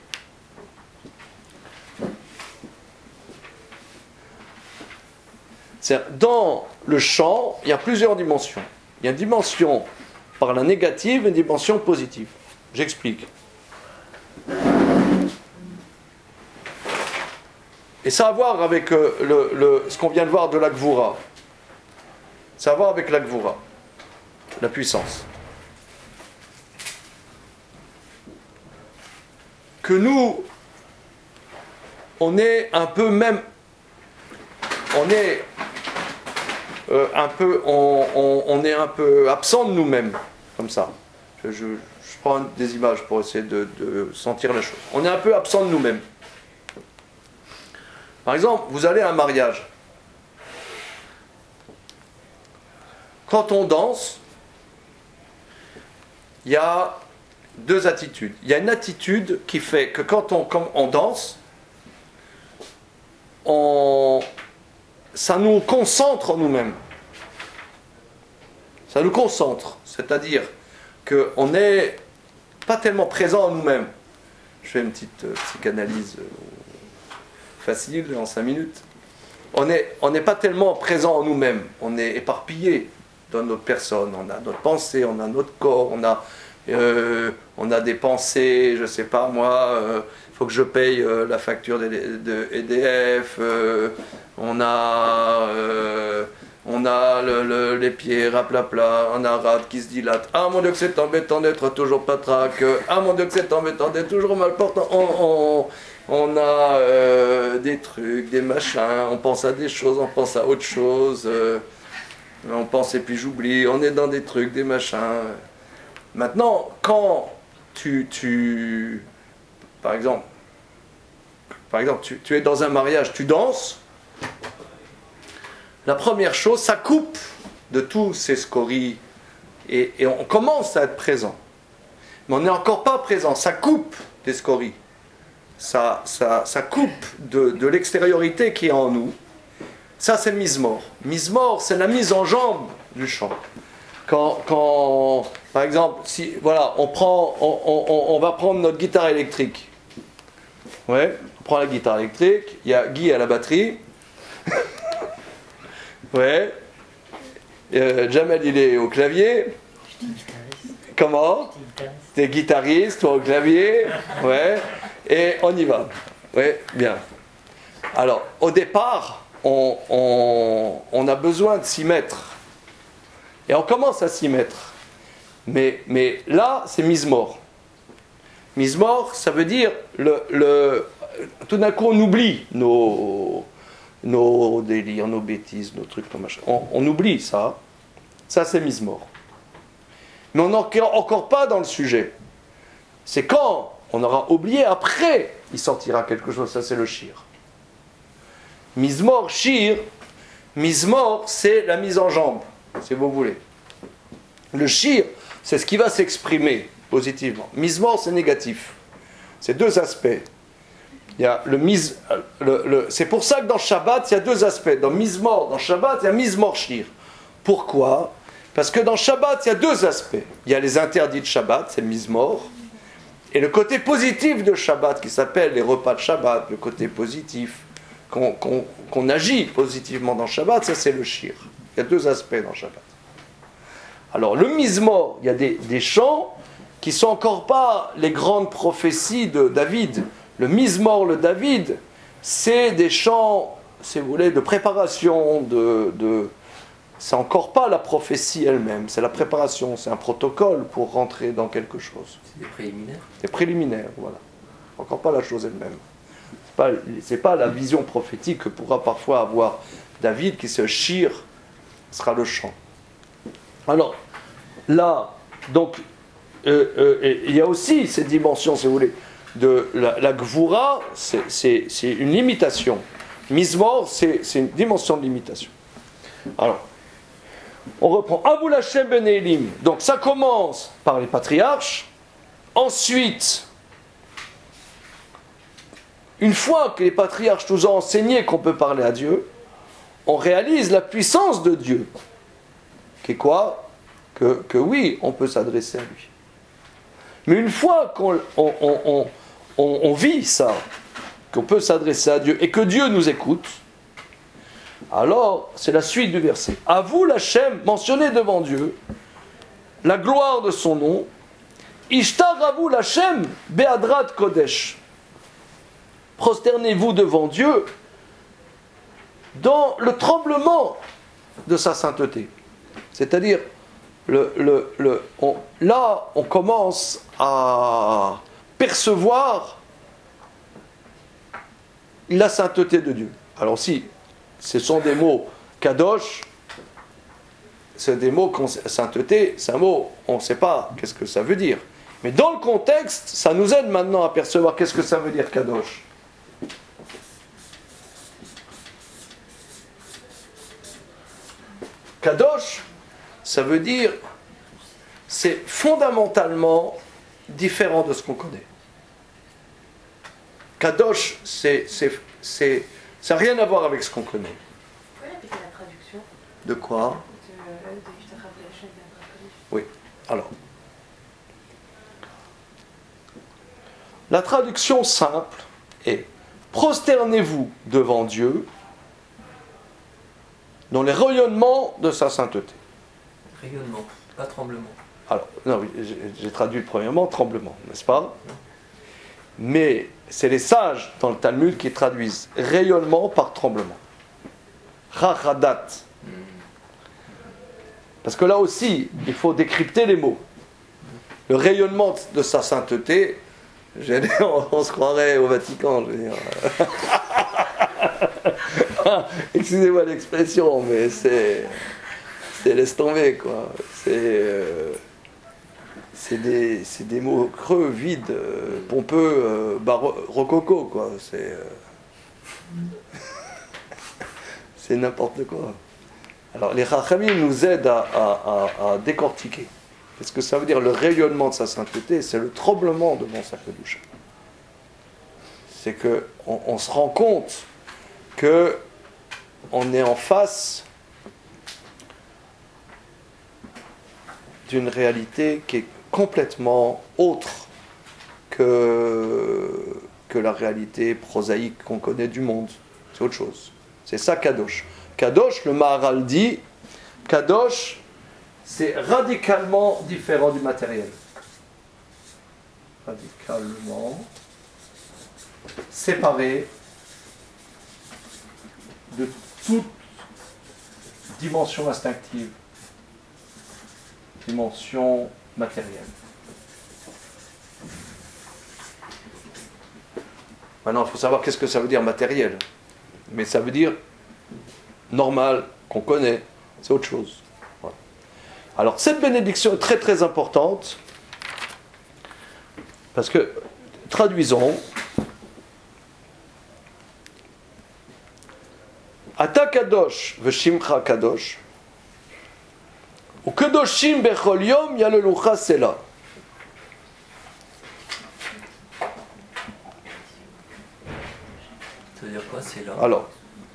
C'est-à-dire, dans le chant, il y a plusieurs dimensions. Il y a une dimension par la négative et une dimension positive. J'explique. Et ça a à voir avec euh, le, le, ce qu'on vient de voir de la Gvura. Ça a à voir avec la Gvura, la puissance. Que nous, on est un peu même, on est euh, un peu, on, on, on est un peu absent de nous-mêmes, comme ça. Je, je, je prends des images pour essayer de, de sentir la chose. On est un peu absent de nous-mêmes. Par exemple, vous allez à un mariage. Quand on danse, il y a deux attitudes. Il y a une attitude qui fait que quand on, quand on danse, on, ça nous concentre en nous-mêmes. Ça nous concentre. C'est-à-dire qu'on n'est pas tellement présent en nous-mêmes. Je fais une petite euh, psychanalyse euh, facile en cinq minutes. On n'est on n'est pas tellement présent en nous-mêmes. On est éparpillé dans notre personne. On a notre pensée, on a notre corps, on a, euh, on a des pensées, je ne sais pas moi, il euh, faut que je paye euh, la facture de, de E D F, euh, on a, euh, on a le, le, les pieds raplapla, on a un rate qui se dilate. Ah mon Dieu que c'est embêtant d'être toujours patraque, ah mon Dieu que c'est embêtant d'être toujours mal portant. On, on, on a euh, des trucs, des machins, on pense à des choses, on pense à autre chose. Euh, On pense et puis j'oublie, on est dans des trucs, des machins. Maintenant, quand tu, tu par exemple, par exemple tu, tu es dans un mariage, tu danses, la première chose, ça coupe de tous ces scories et, et on commence à être présent. Mais on n'est encore pas présent, ça coupe des scories. Ça, ça, ça coupe de, de l'extériorité qui est en nous. Ça, c'est Mizmor. Mizmor, c'est la mise en jambe du chant. Quand, quand par exemple, si, voilà, on, prend, on, on, on va prendre notre guitare électrique. Ouais, on prend la guitare électrique, il y a Guy à la batterie. Ouais. Euh, Jamel, il est au clavier. Comment ? T'es guitariste, toi au clavier. Ouais. Et on y va. Ouais, bien. Alors, au départ, On, on, on a besoin de s'y mettre. Et on commence à s'y mettre. Mais, mais là, c'est Mizmor. Mizmor, ça veut dire, le, le, tout d'un coup, on oublie nos, nos délires, nos bêtises, nos trucs, nos machins. On, on oublie ça. Ça, c'est Mizmor. Mais on n'est encore, encore pas dans le sujet. C'est quand on aura oublié, après, il sortira quelque chose. Ça, c'est le shir. Mizmor, shir, Mizmor, c'est la mise en jambe, si vous voulez. Le shir, c'est ce qui va s'exprimer positivement. Mizmor, c'est négatif. C'est deux aspects. Il y a le miz, le, le, c'est pour ça que dans Shabbat, il y a deux aspects. Dans Mizmor, dans Shabbat, il y a Mizmor, shir. Pourquoi ? Parce que dans Shabbat, il y a deux aspects. Il y a les interdits de Shabbat, c'est Mizmor. Et le côté positif de Shabbat, qui s'appelle les repas de Shabbat, le côté positif. Qu'on, qu'on, qu'on agit positivement dans Shabbat, ça c'est le shir. Il y a deux aspects dans Shabbat. Alors le Mizmor, il y a des, des chants qui ne sont encore pas les grandes prophéties de David. Le Mizmor, le David, c'est des chants, si vous voulez, de préparation, de, de... c'est encore pas la prophétie elle-même, c'est la préparation, c'est un protocole pour rentrer dans quelque chose. C'est des préliminaires. Des préliminaires, voilà. Encore pas la chose elle-même. Ce n'est pas la vision prophétique que pourra parfois avoir David, qui se shir, sera le chant. Alors, là, donc, euh, euh, il y a aussi ces dimensions, si vous voulez, de la, la gvura, c'est, c'est, c'est une limitation. Mizmor, c'est, c'est une dimension de limitation. Alors, on reprend. Avul Hashem ben Elim. Donc, ça commence par les patriarches. Ensuite, une fois que les patriarches nous ont enseigné qu'on peut parler à Dieu, on réalise la puissance de Dieu. Qui est quoi ? que, que oui, on peut s'adresser à lui. Mais une fois qu'on on, on, on, on, on vit ça, qu'on peut s'adresser à Dieu et que Dieu nous écoute, alors c'est la suite du verset. À vous l'Hachem, mentionnez devant Dieu la gloire de son nom. Ishtar avu l'Hachem be'adrat kodesh. Prosternez-vous devant Dieu dans le tremblement de sa sainteté. C'est-à-dire, le, le, le, on, là, on commence à percevoir la sainteté de Dieu. Alors si ce sont des mots kadosh, c'est des mots sainteté, c'est un mot, on ne sait pas qu'est-ce que ça veut dire. Mais dans le contexte, ça nous aide maintenant à percevoir qu'est-ce que ça veut dire kadosh. Kadosh, ça veut dire, c'est fondamentalement différent de ce qu'on connaît. Kadosh, c'est, c'est, c'est, ça n'a rien à voir avec ce qu'on connaît. Vous pouvez répéter la traduction De quoi ? de, de La traduction simple est « Prosternez-vous devant Dieu dans les rayonnements de sa sainteté. » Rayonnement, pas tremblement. Alors, non, oui, j'ai, j'ai traduit premièrement tremblement, n'est-ce pas? Mais c'est les sages dans le Talmud qui traduisent rayonnement par tremblement. Rachadat. Parce que là aussi, il faut décrypter les mots. Le rayonnement de sa sainteté, j'ai dit, on, on se croirait au Vatican, je veux dire. Excusez-moi l'expression, mais c'est, c'est laisse tomber, quoi. C'est, euh, c'est, des, c'est des mots creux, vides, euh, pompeux, euh, baro- rococo, quoi. C'est, euh, c'est n'importe quoi. Alors, les Chachamim nous aident à, à, à, à décortiquer. Qu'est-ce que ça veut dire le rayonnement de sa sainteté? C'est le tremblement devant sa Kedusha. C'est qu'on on se rend compte que on est en face d'une réalité qui est complètement autre que, que la réalité prosaïque qu'on connaît du monde. C'est autre chose. C'est ça Kadosh. Kadosh, le Maharal dit, Kadosh, c'est radicalement différent du matériel. Radicalement séparé de toute dimension instinctive, dimension matérielle. Maintenant, il faut savoir qu'est-ce que ça veut dire matériel. Mais ça veut dire normal, qu'on connaît, c'est autre chose. Voilà. Alors, cette bénédiction est très très importante, parce que, traduisons, Ata kadosh v'shimcha kadosh, ou kadoshim bechol yom yalelucha sela. Ça veut dire quoi, c'est là? Alors,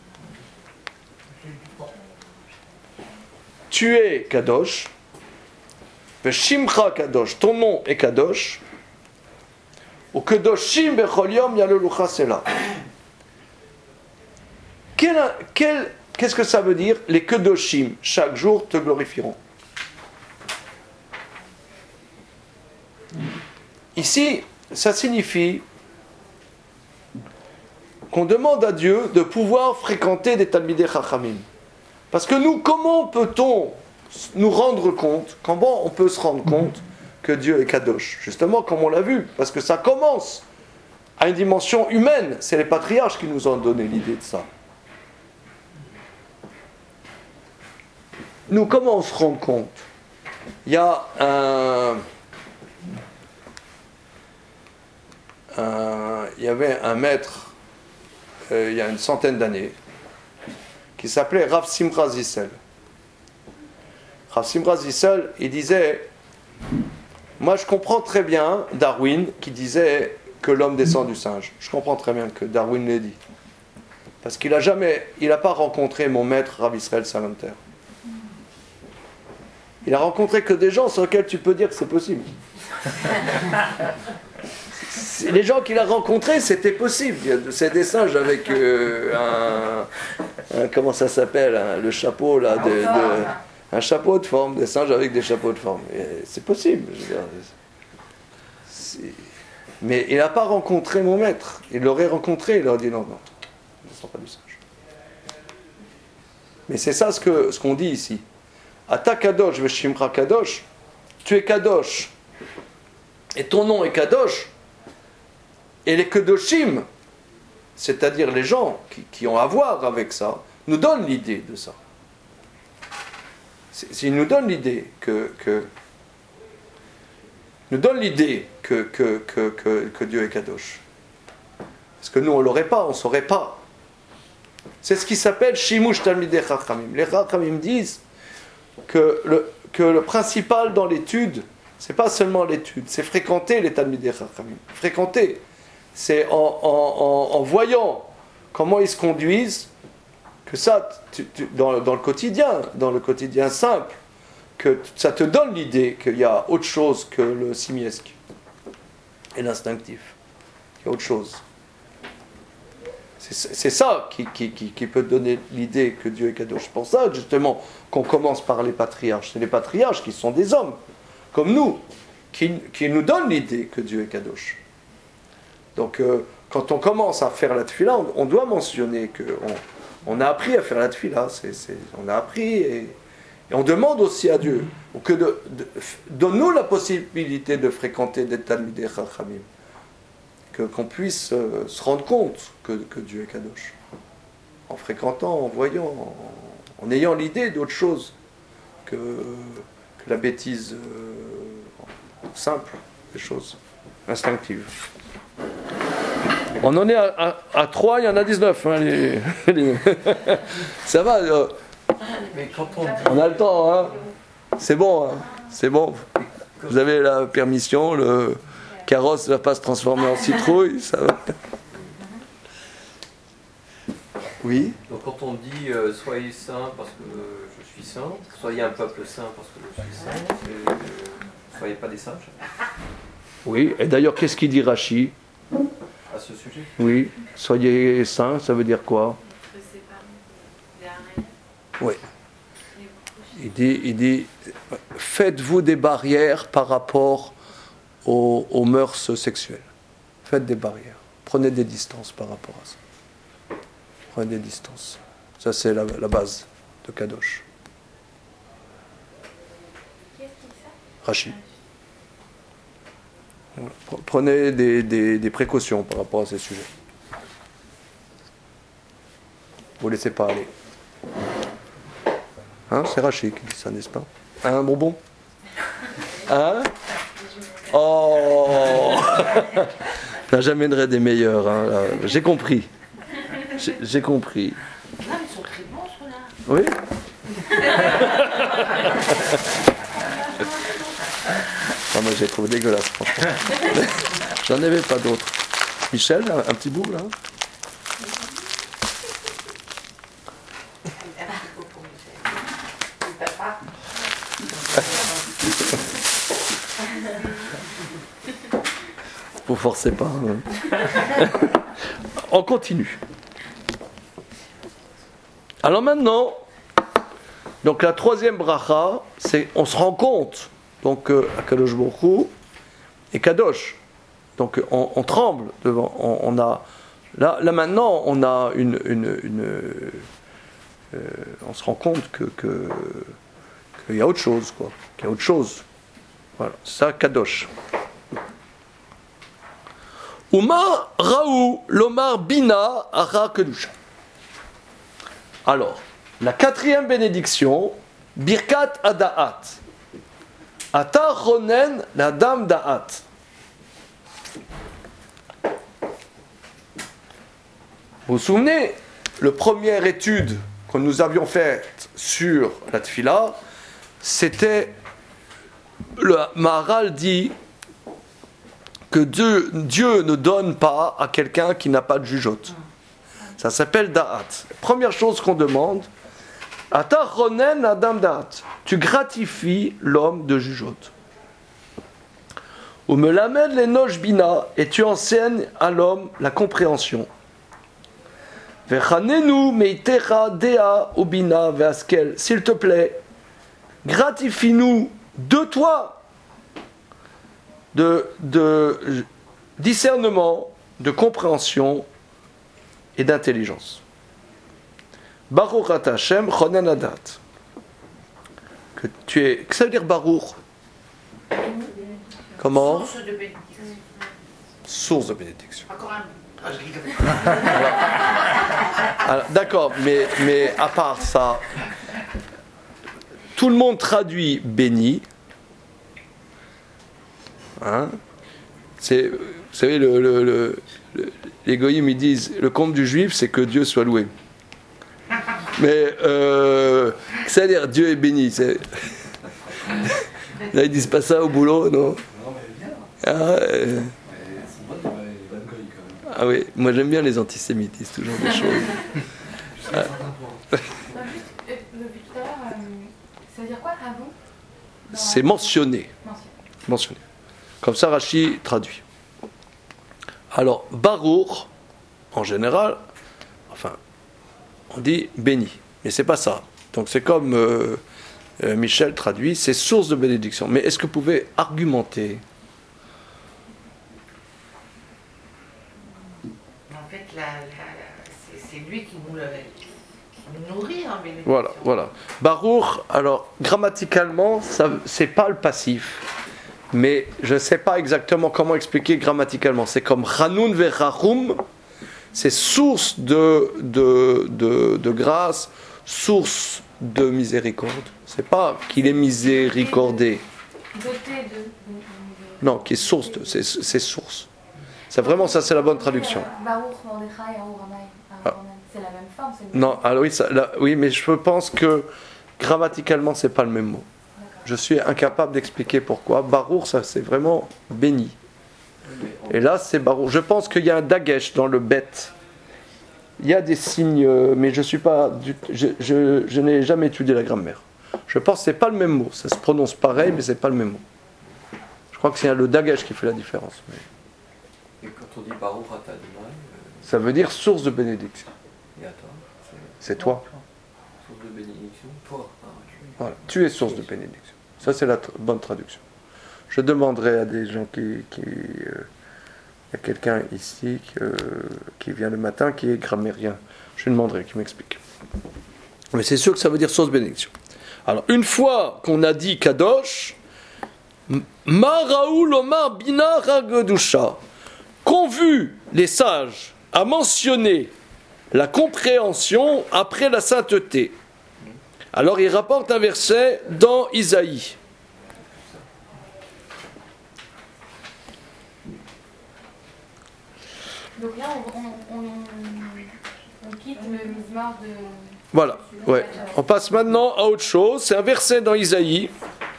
tu es kadosh, v'shimcha kadosh, ton nom est kadosh, ou kadoshim bechol yom yalelucha sela. Quel, quel, qu'est-ce que ça veut dire? Les kedoshim, chaque jour te glorifieront. Ici, ça signifie qu'on demande à Dieu de pouvoir fréquenter des Talmidei Chachamim. Parce que nous, comment peut-on nous rendre compte, comment on peut se rendre compte que Dieu est kadosh? Justement, comme on l'a vu, parce que ça commence à une dimension humaine. C'est les patriarches qui nous ont donné l'idée de ça. Nous, comment on se rend compte? Il y a un, un, il y avait un maître, euh, il y a une centaine d'années, qui s'appelait Rav Simcha Zissel. Rav Simcha Zissel, il disait, moi je comprends très bien Darwin qui disait que l'homme descend du singe. Je comprends très bien que Darwin l'ait dit. Parce qu'il n'a jamais, il n'a pas rencontré mon maître Rav Israël Salanter. Il a rencontré que des gens sur lesquels tu peux dire que c'est possible. Les gens qu'il a rencontrés, c'était possible. C'est des singes avec euh, un, un... Comment ça s'appelle hein, le chapeau, là, de, de, un chapeau de forme. Des singes avec des chapeaux de forme. Et c'est possible. Je veux dire, c'est... Mais il n'a pas rencontré mon maître. Il l'aurait rencontré, il aurait dit non, non, je ne sens pas du singe. Mais c'est ça ce, que, ce qu'on dit ici. Ata kadosh v'shimcha kadosh, tu es kadosh, et ton nom est kadosh, et les kadoshim, c'est-à-dire les gens qui, qui ont à voir avec ça, nous donnent l'idée de ça. Ils nous donnent l'idée que, que nous donnent l'idée que, que, que, que, que Dieu est kadosh. Parce que nous on l'aurait pas, on saurait pas. C'est ce qui s'appelle shimush talmidei chachamim. Les chachamim disent Que le, que le principal dans l'étude, c'est pas seulement l'étude, c'est fréquenter les Talmidei Chachamim. Fréquenter, c'est en, en, en, en voyant comment ils se conduisent, que ça, tu, tu, dans, dans le quotidien, dans le quotidien simple, que ça te donne l'idée qu'il y a autre chose que le simiesque et l'instinctif. y a autre chose. C'est, c'est ça qui, qui, qui, qui peut donner l'idée que Dieu est Kadosh. C'est pour ça, justement, qu'on commence par les patriarches. C'est les patriarches qui sont des hommes, comme nous, qui, qui nous donnent l'idée que Dieu est Kadosh. Donc, euh, quand on commence à faire la tefila, on, on doit mentionner qu'on on a appris à faire la tefila. C'est, c'est, on a appris et, et on demande aussi à Dieu que de, de, donne-nous la possibilité de fréquenter des Talmidei Chachamim. Que, qu'on puisse euh, se rendre compte que, que Dieu est Kadosh. En fréquentant, en voyant, en, en ayant l'idée d'autre chose que, que la bêtise euh, simple, des choses instinctives. On en est à, à, à trois, il y en a dix-neuf. Hein, les, les... Ça va, euh... Mais quand on dit... on a le temps. Hein. C'est bon, hein. C'est bon. Vous avez la permission, le carrosse ne va pas se transformer en citrouille, ça va. Oui. Donc quand on dit euh, soyez saints parce que je suis saint, soyez un peuple saint parce que je suis saint, c'est, euh, soyez pas des singes. Oui, et d'ailleurs, qu'est-ce qu'il dit Rashi À ce sujet. Oui, soyez saints, ça veut dire quoi? Oui. Il dit, il dit, faites-vous des barrières par rapport aux, aux mœurs sexuelles. Faites des barrières. Prenez des distances par rapport à ça. Prenez des distances. Ça, c'est la, la base de Kadosh. Rashi. Prenez des, des, des précautions par rapport à ces sujets. Vous ne laissez pas aller. Hein, c'est Rachi qui dit ça, n'est-ce pas? Un bonbon? Hein? Oh! J'en j'amènerai des meilleurs. Hein, là. J'ai compris. J'ai, j'ai compris. Ah, mais ils sont très bons, ceux-là. Oui? Ah, moi, j'ai trouvé dégueulasse, franchement. J'en avais pas d'autres. Michel, un, un petit bout, là? Vous forcez pas. Hein. On continue. Alors maintenant, donc la troisième bracha, c'est on se rend compte donc euh, Kadosh Baruch Hu et Kadosh. Donc on, on tremble devant. On, on a là, là maintenant, on a une, une, une euh, on se rend compte que que qu'il y a autre chose, quoi. Qu'il y a autre chose. Voilà, ça Kadosh. Uma Raou Lomar Bina Ara Kedusha. Alors, la quatrième bénédiction, Birkat Adaat. Ata Ronen la dame Daat. Vous vous souvenez, la première étude que nous avions faite sur la Tfila, c'était, le Maharal dit que Dieu, Dieu ne donne pas à quelqu'un qui n'a pas de jugeote. Ça s'appelle Da'at. Première chose qu'on demande, Ata ronen adam Da'at. Tu gratifies l'homme de jugeote. Ou me l'amène les nosh bina, et tu enseignes à l'homme la compréhension. Vechanenu meitera dea ubina veaskel. S'il te plaît, gratifie-nous de toi. De, de discernement, de compréhension et d'intelligence. Baruch ata Hashem chonen adat. Que tu es. Que ça veut dire Baruch? Comment? Source de bénédiction. Source de bénédiction. Encore un. Ah, je rigole. Alors, d'accord, mais, mais à part ça, tout le monde traduit béni. Hein? C'est, vous savez, le, le, le, le, les goyim ils disent le comble du juif, c'est que Dieu soit loué. Mais euh, c'est-à-dire Dieu est béni. C'est... Là ils disent pas ça au boulot, non? Non, mais bien. Ah, euh... Elles sont bonnes, les bonnes goyes, quand même. ah oui, moi j'aime bien les antisémites, ils disent toujours des choses. Jusqu'à un certain point. Non, juste, euh, depuis tout à l'heure, euh, ça veut dire quoi, avant? Dans C'est la- mentionné. Mention. mentionné. Comme ça, Rashi traduit. Alors, Barour, en général, enfin, on dit béni, mais c'est pas ça. Donc c'est comme euh, euh, Michel traduit, c'est source de bénédiction. Mais est-ce que vous pouvez argumenter? En fait, la, la, la, c'est, c'est lui qui nous, le, qui nous nourrit en bénédiction. Voilà, voilà. Barour, alors grammaticalement, ça, c'est pas le passif. Mais je ne sais pas exactement comment expliquer grammaticalement. C'est comme Hanun verachum, c'est source de, de, de, de grâce, source de miséricorde. C'est pas qu'il est miséricordé. Doté de. Non, qui est source de, c'est, c'est source. C'est vraiment ça, c'est la bonne traduction. Baruch Mordechai Ahuramai. C'est la même forme. C'est le Non, alors oui, ça, là, oui, mais je pense que grammaticalement, c'est pas le même mot. Je suis incapable d'expliquer pourquoi. Barour, ça c'est vraiment béni. Et là, c'est Barour. Je pense qu'il y a un dagesh dans le bet. Il y a des signes, mais je suis pas. Du, je, je, je n'ai jamais étudié la grammaire. Je pense que c'est pas le même mot. Ça se prononce pareil, mais c'est pas le même mot. Je crois que c'est le dagesh qui fait la différence. Mais... Et quand on dit Baruch Atah Adonai, euh, ça veut dire source de bénédiction. et attends, c'est C'est toi. source de bénédiction, toi. Ah, ok. Voilà. Tu es source de bénédiction. Ça, c'est la tr- bonne traduction. Je demanderai à des gens qui... qui euh, il y a quelqu'un ici qui, euh, qui vient le matin, qui est grammairien. Je lui demanderai qu'il m'explique. Mais c'est sûr que ça veut dire source de bénédiction. Alors, une fois qu'on a dit Kadosh, Ma Raoul Omar Bina Ragedusha, qu'ont vu les sages à mentionner la compréhension après la sainteté. Alors il rapporte un verset dans Isaïe. Donc là, on, on, on, on quitte le mizmar de. Voilà, ouais. On passe maintenant à autre chose. C'est un verset dans Isaïe.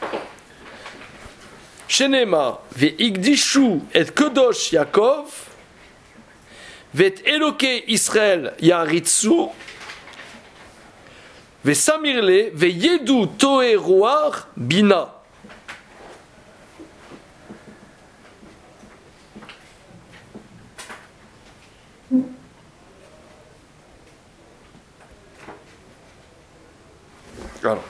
Shenema ve'igdishu et kodosh Yaakov ve't eloke Israël yaritzu ve'samirle ve'yedu toe roar bina. Alors.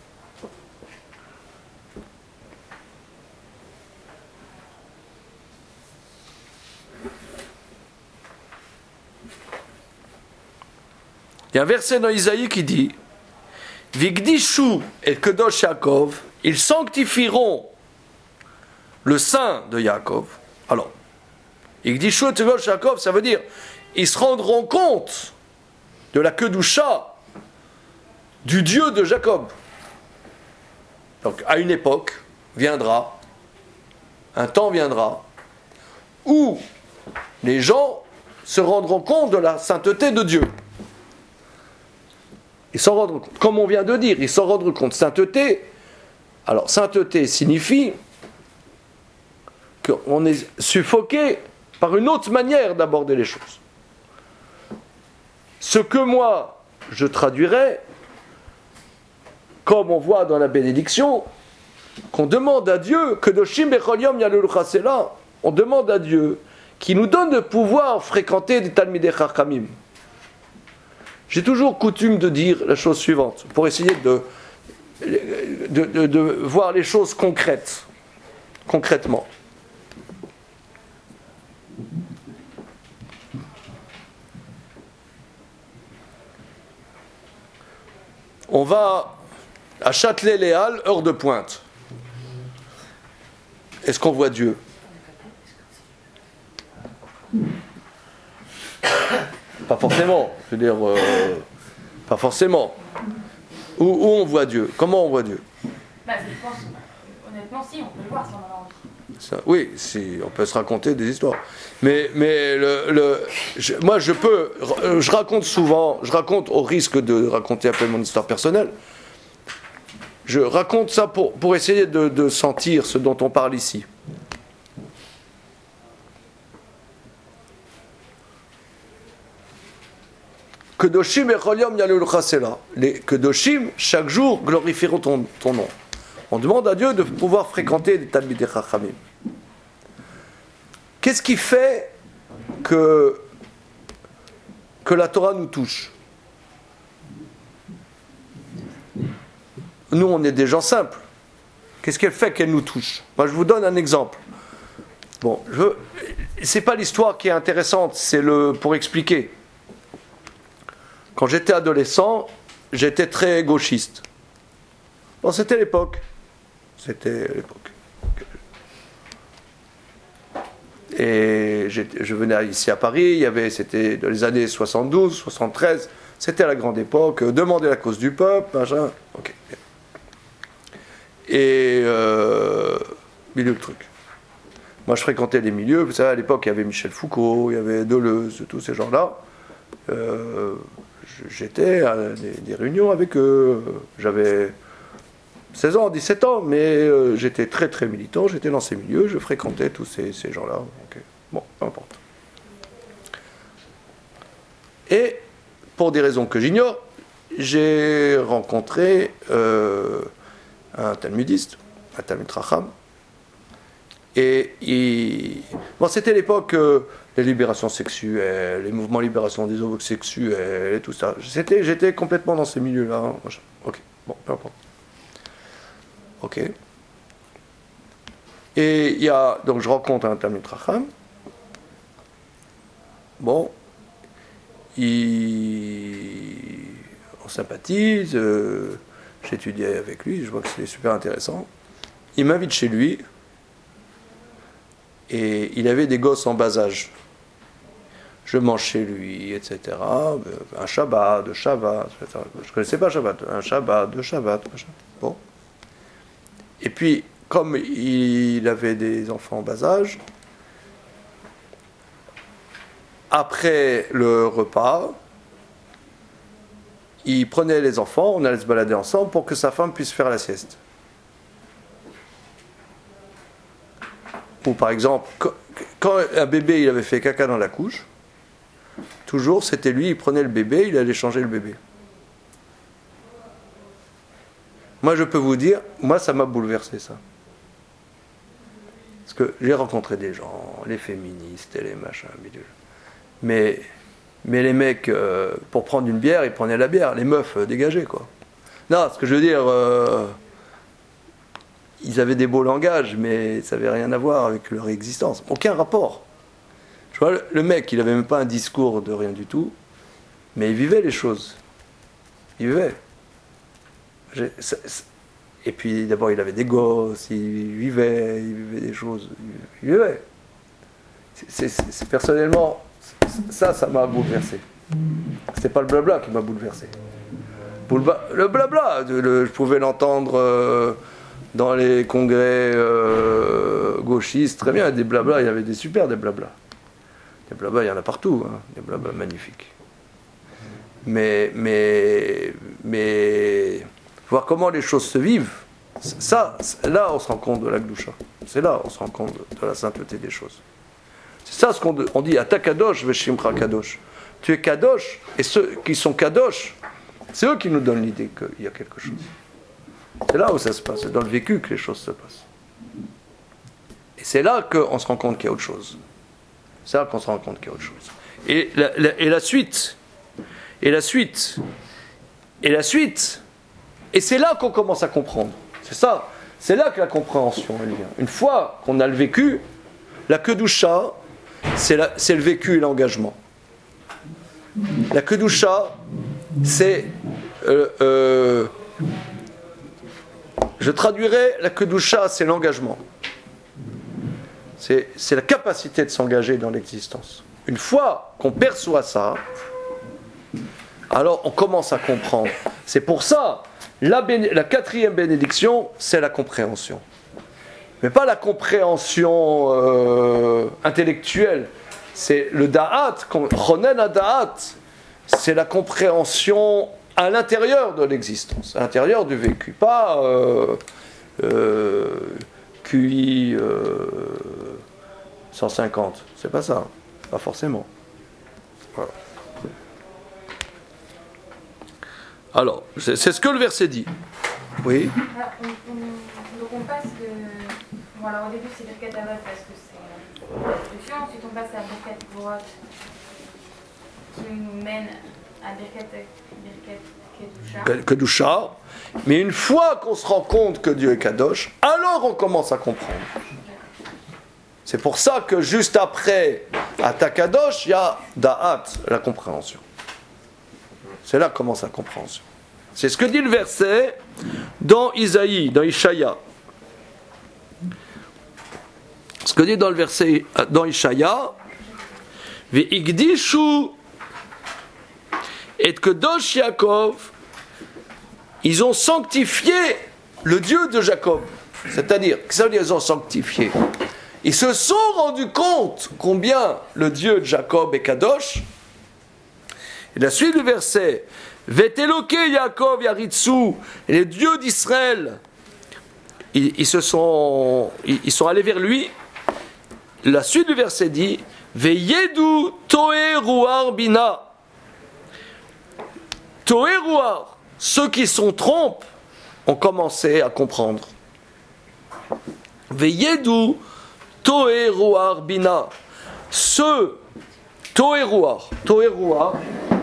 Il y a un verset dans Isaïe qui dit Vigdishu et Kedosh Yaakov, ils sanctifieront le sein de Yaakov. Alors, Vigdishu et Kedosh Yaakov, ça veut dire ils se rendront compte de la Kedusha du Dieu de Jacob. Donc, à une époque viendra, un temps viendra, où les gens se rendront compte de la sainteté de Dieu. Ils s'en rendront compte. Comme on vient de dire, ils s'en rendront compte. Sainteté, alors sainteté signifie qu'on est suffoqué par une autre manière d'aborder les choses. Ce que moi, je traduirais, comme on voit dans la bénédiction, qu'on demande à Dieu, que de Shim Bechol Yom Yalelu Chasela, on demande à Dieu qui nous donne le pouvoir fréquenter des Talmidei Chachamim. J'ai toujours coutume de dire la chose suivante, pour essayer de, de, de, de voir les choses concrètes, concrètement. On va à Châtelet-Les Halles, heure de pointe. Est-ce qu'on voit Dieu ? Pas forcément, je veux dire, euh, pas forcément. Où, où on voit Dieu ? Comment on voit Dieu ? Bah, je pense, honnêtement, si, on peut le voir si on en a envie. Ça, oui, si, on peut se raconter des histoires. Mais, mais le, le, je, moi, je peux, je raconte souvent, je raconte au risque de raconter un peu mon histoire personnelle. Je raconte ça pour, pour essayer de, de sentir ce dont on parle ici. Kedoshim echol yom yalelu chasela. Les Kedoshim, chaque jour, glorifieront ton, ton nom. On demande à Dieu de pouvoir fréquenter les Talmidei Chachamim. Qu'est-ce qui fait que, que la Torah nous touche. Nous, on est des gens simples. Qu'est-ce qu'elle fait qu'elle nous touche? Moi, je vous donne un exemple. Bon, je, c'est pas l'histoire qui est intéressante, c'est le pour expliquer. Quand j'étais adolescent, j'étais très gauchiste. Bon, c'était l'époque. C'était l'époque. Et je venais ici à Paris, il y avait, c'était dans les années soixante-douze, soixante-treize, c'était la grande époque, demander la cause du peuple, machin. Ok. Et euh, milieu le truc. Moi, je fréquentais les milieux. Vous savez, à l'époque, il y avait Michel Foucault, il y avait Deleuze, tous ces gens-là. Euh, j'étais à des, des réunions avec eux. J'avais seize ans, dix-sept ans, mais euh, j'étais très très militant. J'étais dans ces milieux, je fréquentais tous ces, ces gens-là. Okay. Bon, peu importe. Et pour des raisons que j'ignore, j'ai rencontré euh, un talmudiste, un Talmud Racham. Et il... bon, c'était l'époque euh, les libérations sexuelles, les mouvements de libération des homosexuels et tout ça. C'était, j'étais complètement dans ces milieux-là. Hein. Ok, bon, peu importe. Ok. Et il y a, donc je rencontre un Talmud Racham. Bon, il... on sympathise, euh, j'étudiais avec lui, je vois que c'est super intéressant. Il m'invite chez lui. Et il avait des gosses en bas âge. Je mange chez lui, et cetera. Un Shabbat, deux Shabbats, et cetera. Je ne connaissais pas Shabbat. Un Shabbat, deux Shabbats, machin. Bon. Et puis, comme il avait des enfants en bas âge, après le repas, il prenait les enfants, on allait se balader ensemble pour que sa femme puisse faire la sieste. Ou par exemple, quand un bébé il avait fait caca dans la couche, toujours c'était lui, il prenait le bébé, il allait changer le bébé. Moi je peux vous dire, moi ça m'a bouleversé ça. Parce que j'ai rencontré des gens, les féministes et les machins, mais, mais les mecs, euh, pour prendre une bière, ils prenaient la bière, les meufs euh, dégagées quoi. Non, ce que je veux dire... Euh, ils avaient des beaux langages, mais ça n'avait rien à voir avec leur existence. Aucun rapport. Je vois, le mec, il n'avait même pas un discours de rien du tout, mais il vivait les choses. Il vivait. J'ai, c'est, c'est... Et puis, d'abord, il avait des gosses, il vivait, il vivait des choses. Il vivait. C'est, c'est, c'est, personnellement, ça, ça m'a bouleversé. C'était pas le blabla qui m'a bouleversé. Le blabla, le, je pouvais l'entendre... Euh, dans les congrès euh, gauchistes, très bien, des blablas, il y avait des super des blablas. Des blablas, il y en a partout, hein, des blablas magnifiques. Mais, mais, mais, voir comment les choses se vivent, ça, là, on se rend compte de la Gdusha. C'est là, on se rend compte de la sainteté des choses. C'est ça ce qu'on on dit, Ata Kadosh, Veshimcha Kadosh. Tu es Kadosh, et ceux qui sont Kadosh, c'est eux qui nous donnent l'idée qu'il y a quelque chose. C'est là où ça se passe, c'est dans le vécu que les choses se passent. Et c'est là qu'on se rend compte qu'il y a autre chose. C'est là qu'on se rend compte qu'il y a autre chose. Et la, la, et la suite, et la suite, et la suite, et c'est là qu'on commence à comprendre. C'est ça, c'est là que la compréhension elle vient. Une fois qu'on a le vécu, la Kedusha, c'est, la, c'est le vécu et l'engagement. La Kedusha, c'est... Euh, euh, Je traduirais la Kedusha, c'est l'engagement. C'est, c'est la capacité de s'engager dans l'existence. Une fois qu'on perçoit ça, alors on commence à comprendre. C'est pour ça, la, béné- la quatrième bénédiction, c'est la compréhension. Mais pas la compréhension euh, intellectuelle. C'est le da'at, chonen ha-da'at. C'est la compréhension à l'intérieur de l'existence, à l'intérieur du vécu, pas euh, euh, Q I euh, cent cinquante, c'est pas ça, pas forcément. Voilà. Alors, c'est, c'est ce que le verset dit. Oui. Ah, on, on, donc on passe de, Bon, alors au début, c'est Birkat Avot parce que c'est euh, la destruction. Ensuite, on passe à Birkat Gorot qui nous mène à Birkat, Birkat Kedusha. Kedusha. Mais une fois qu'on se rend compte que Dieu est Kadosh, alors on commence à comprendre. C'est pour ça que juste après Atakadosh, il y a Da'at, la compréhension. C'est là que commence la compréhension. C'est ce que dit le verset dans Isaïe, dans Ishaïa. Ce que dit dans le verset dans Ishaïa, Ve'igdishu et Kedosh Yaakov, ils ont sanctifié le Dieu de Jacob. C'est-à-dire, qu'est-ce que ça veut dire ils ont sanctifié? Ils se sont rendus compte combien le Dieu de Jacob est Kadosh. Et la suite du verset, Veteloke Yaakov Yaritsu, et les dieux d'Israël, ils, ils se sont, ils, ils sont allés vers lui. La suite du verset dit, Veyedu Toe Ruar Bina. Toe Ruar, ceux qui sont trompes ont commencé à comprendre. Veyedu Toe Ruar Bina. Ce Toe Ruar, Toe Ruar,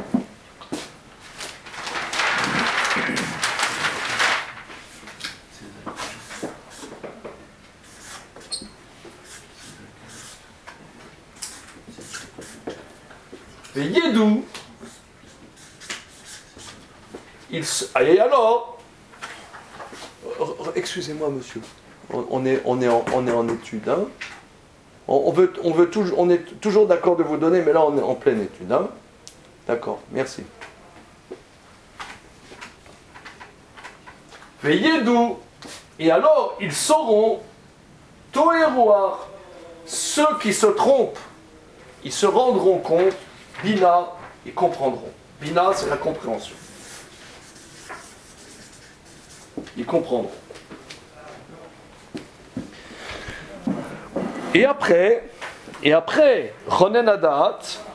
Yedou, il se... Et alors, excusez-moi monsieur, on est, on est, en, on est en étude, hein. on, on, veut, on, veut toujours, on est toujours d'accord de vous donner, mais là on est en pleine étude. Hein. D'accord, merci. Yedou, et alors ils sauront, Toéroar, ceux qui se trompent, ils se rendront compte. Bina, ils comprendront. Bina, c'est la compréhension. Ils comprendront. Et après, et après, Ronen Adat,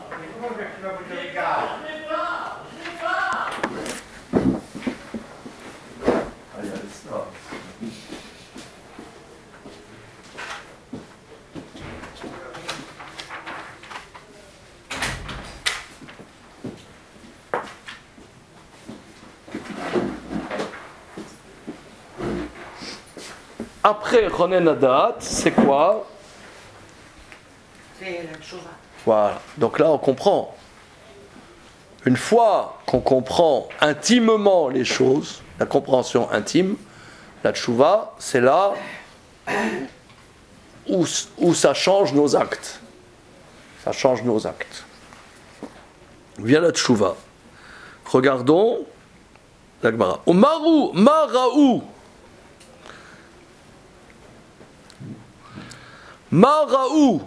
après Ronen Adat, c'est quoi? C'est la tchouva. Voilà. Donc là, on comprend. Une fois qu'on comprend intimement les choses, la compréhension intime, la tchouva, c'est là où, où ça change nos actes. Ça change nos actes. Vient la tchouva. Regardons la Gemara. Umaru, Maraou. Maraou,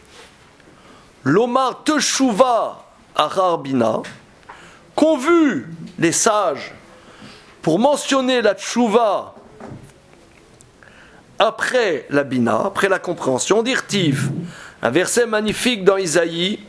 l'Omar Teshuva Arar Bina, qu'ont vu les sages pour mentionner la Teshuva après la Bina, après la compréhension, d'Irtiv, un verset magnifique dans Isaïe.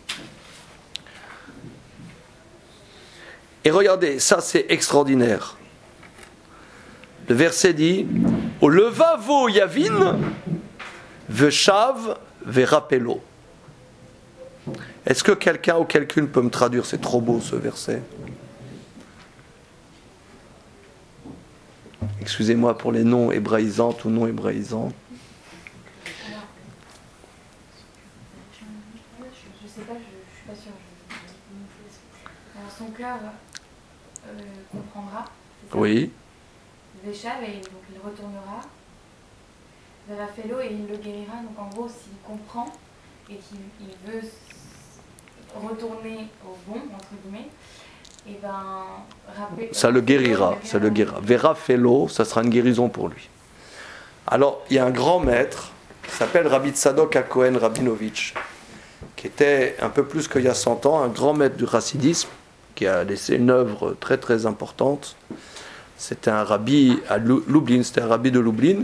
Et regardez, ça c'est extraordinaire. Le verset dit, au levavo yavin, Veshav verapelo. Est-ce que quelqu'un ou quelqu'une peut me traduire? C'est trop beau ce verset. Excusez-moi pour les noms hébraïsantes ou non hébraïsantes. Je ne sais pas, je ne suis pas sûre. Je... Alors son cœur euh, comprendra. Oui. Veshav, et donc il retournera. Verafelo, et il le guérira. Donc en gros, s'il comprend et qu'il il veut retourner au bon, entre guillemets, et ben, rappel, ça le guérira, ça le guérira. Verafelo, ça sera une guérison pour lui. Alors, il y a un grand maître qui s'appelle Rabbi Tzadok HaKohen Rabinovitch, qui était un peu plus qu'il y a cent ans, un grand maître du chassidisme, qui a laissé une œuvre très très importante. C'était un rabbi à Lublin, c'était un rabbi de Lublin.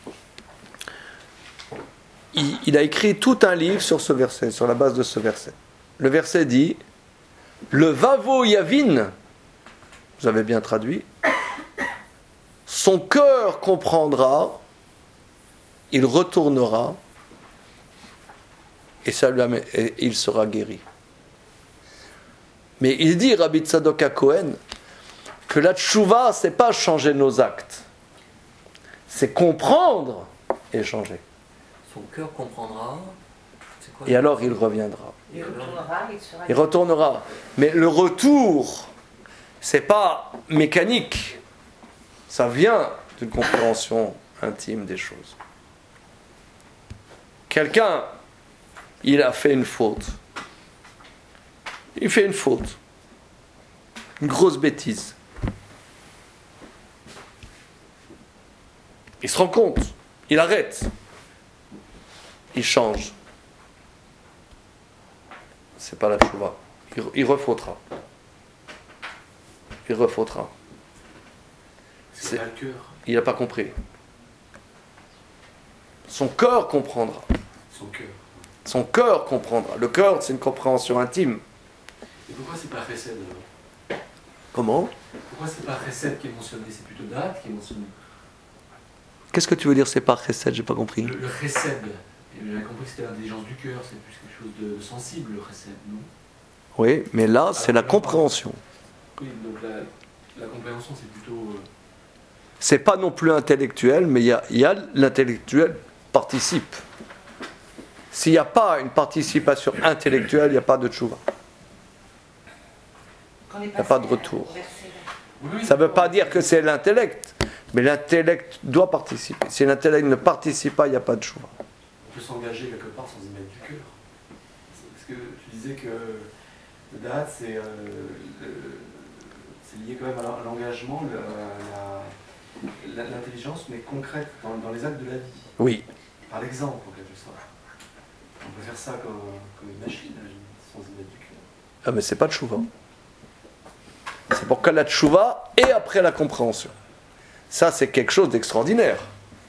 Il, il a écrit tout un livre sur ce verset, sur la base de ce verset. Le verset dit, le vavo yavin, vous avez bien traduit, son cœur comprendra, il retournera et, ça lui amène, et il sera guéri. Mais il dit, Rabbi Tzadok HaKohen, que la tchouva, c'est pas changer nos actes, c'est comprendre et changer. Son cœur comprendra. C'est quoi, et alors il reviendra. Il retournera, il sera. Il retournera. Mais le retour, c'est pas mécanique. Ça vient d'une compréhension intime des choses. Quelqu'un, il a fait une faute. Il fait une faute. Une grosse bêtise. Il se rend compte. Il arrête. Il change. C'est pas la tchouva. Il, il refautera. Il refautera. C'est C'est- pas le cœur. Il n'a pas compris. Son cœur comprendra. Son cœur. Son cœur comprendra. Le cœur, c'est une compréhension intime. Et pourquoi c'est pas Chesed alors? Comment? Pourquoi c'est pas Chesed qui est mentionné? C'est plutôt Da'at qui est mentionné. Qu'est-ce que tu veux dire, c'est pas chesed? J'ai pas compris. Le, le Chesed, j'avais compris que c'était l'intelligence du cœur, c'est plus quelque chose de sensible, le Chesed, non? Oui, mais là, c'est la compréhension. Oui, donc la, la compréhension, c'est plutôt. euh, C'est pas non plus intellectuel, mais il y a, il y a l'intellectuel participe. S'il n'y a pas une participation intellectuelle, il n'y a pas de tchouva. Qu'on est Il n'y a pas de passé retour. au verset Oui, oui, Ça ne veut pas dire que c'est l'intellect, mais l'intellect doit participer. Si l'intellect ne participe pas, il n'y a pas de tchouva. on peut s'engager quelque part sans y mettre du cœur. C'est- Parce que tu disais que le Da'at, c'est euh, le- c'est lié quand même à l'en- à l'engagement, le- la- la- l'intelligence, mais concrète, dans, dans les actes de la vie. Oui. Par l'exemple, en quelque sorte. On peut faire ça comme, comme une machine, sans y mettre du cœur. Ah, mais c'est pas de tchouva. C'est pour que la tchouva et après la compréhension. Ça, c'est quelque chose d'extraordinaire.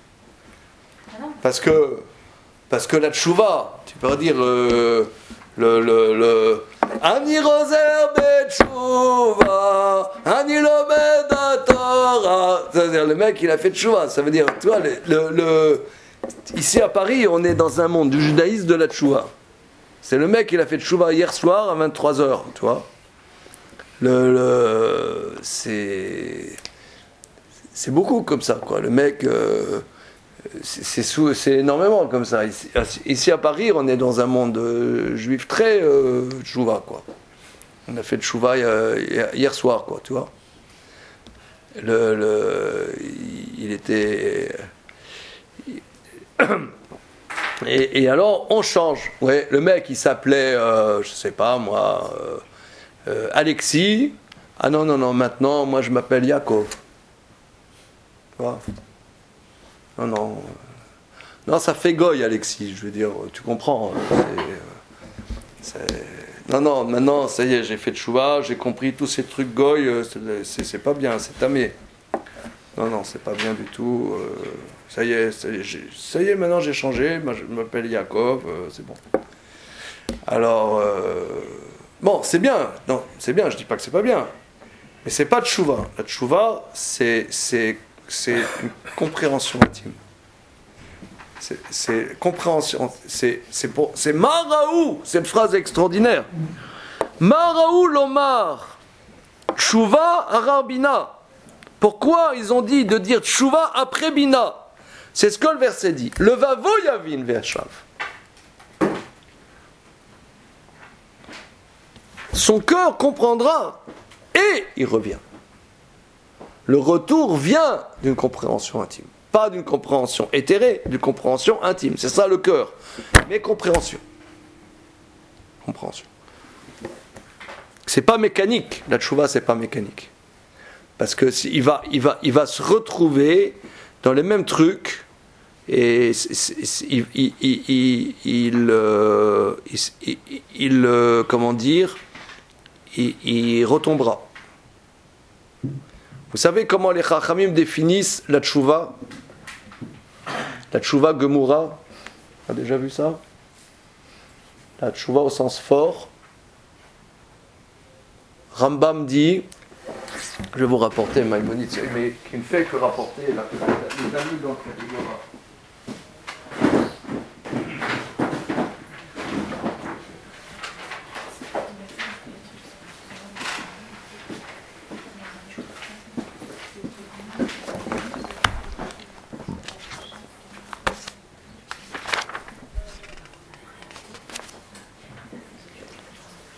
Ah non. Parce que, parce que la tchouva, tu peux dire euh, le. le, le Ani roser betchouva, Ani lomed Torah. C'est-à-dire, le mec, il a fait tchouva. Ça veut dire, tu vois, le, le, le- ici à Paris, on est dans un monde du judaïsme de la tchouva. C'est le mec, il a fait tchouva hier soir à vingt-trois heures, tu vois. Le, le, c'est, c'est beaucoup comme ça, quoi. Le mec, euh, c'est, c'est, sous, c'est énormément comme ça. Ici, ici à Paris, on est dans un monde euh, juif très euh, tchouva, quoi. On a fait tchouva euh, hier, hier soir, quoi, tu vois. Le, le, il était. Et, et alors, on change. Ouais, le mec, il s'appelait, euh, je sais pas moi. Euh, Euh, Alexis, ah non, non, non, maintenant, moi je m'appelle Yaakov. Tu vois? Non, non. Non, ça fait goy, Alexis, je veux dire, tu comprends. C'est, c'est... Non, non, maintenant, ça y est, j'ai fait tchouva, j'ai compris tous ces trucs goy, c'est, c'est, c'est pas bien, c'est tamé. Non, non, c'est pas bien du tout. Euh, ça y est, ça y est, j'ai, ça y est, maintenant j'ai changé, moi, je m'appelle Yaakov, euh, c'est bon. Alors. Euh, Bon, c'est bien, non, c'est bien, je dis pas que c'est pas bien, mais c'est pas tchouva. La tchouva, c'est, c'est, c'est une compréhension intime. C'est, c'est compréhension, c'est, c'est pour, c'est Maraou, cette phrase extraordinaire. Maraou lomar, tchouva arabina. Pourquoi ils ont dit de dire tchouva après bina? C'est ce que le verset dit. Le vavo yavin ve'achav. Son cœur comprendra et il revient. Le retour vient d'une compréhension intime. Pas d'une compréhension éthérée, d'une compréhension intime. C'est ça le cœur. Mais compréhension. Compréhension. C'est pas mécanique. La tchouva, c'est pas mécanique. Parce que il va, il va, il va se retrouver dans les mêmes trucs. Et c'est, c'est, c'est, il, il, il, il, il, euh, il, il, il euh, comment dire, il, il retombera. Vous savez comment les Chachamim définissent la tchouva? La tchouva gemura. On a déjà vu ça? La tchouva au sens fort. Rambam dit, je vais vous rapporter Maïmonide, mais qui ne fait que rapporter la, la, les amis dans le Gemara.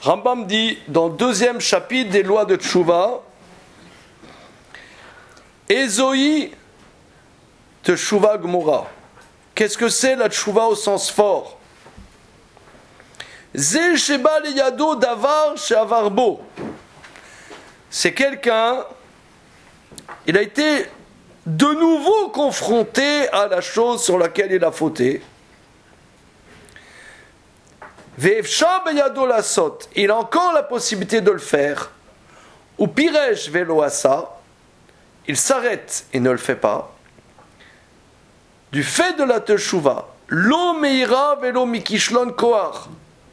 Rambam dit dans le deuxième chapitre des lois de Tchouva, Ezoi Tchouva Gmora. Qu'est-ce que c'est la Tchouva au sens fort? Ze Sheba Leyado Davar Sheavarbo. C'est quelqu'un, il a été de nouveau confronté à la chose sur laquelle il a fauté. Ve'efsha beyado lasot. Il a encore la possibilité de le faire. Ou piresh velo asa. Il s'arrête et ne le fait pas. Du fait de la teshuva, lo meira velo mikishlon koar.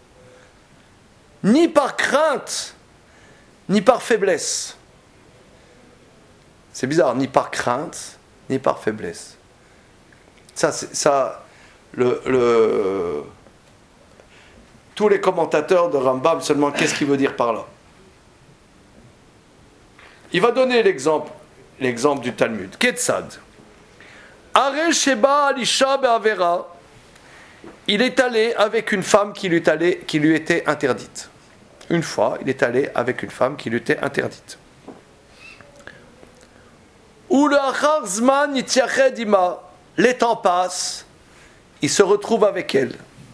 Ni par crainte, ni par faiblesse. C'est bizarre, ni par crainte, ni par faiblesse. Ça, c'est, ça, le, le, tous les commentateurs de Rambam se demandent qu'est-ce qu'il veut dire par là. Il va donner l'exemple, l'exemple du Talmud. Ketzad. Are Sheba Alisha Be'avera. Il est allé avec une femme qui lui, allait, qui lui était interdite. Une fois, il est allé avec une femme qui lui était interdite. Ou le achar zman yitziached ima. Les temps passent, il se retrouve avec elle.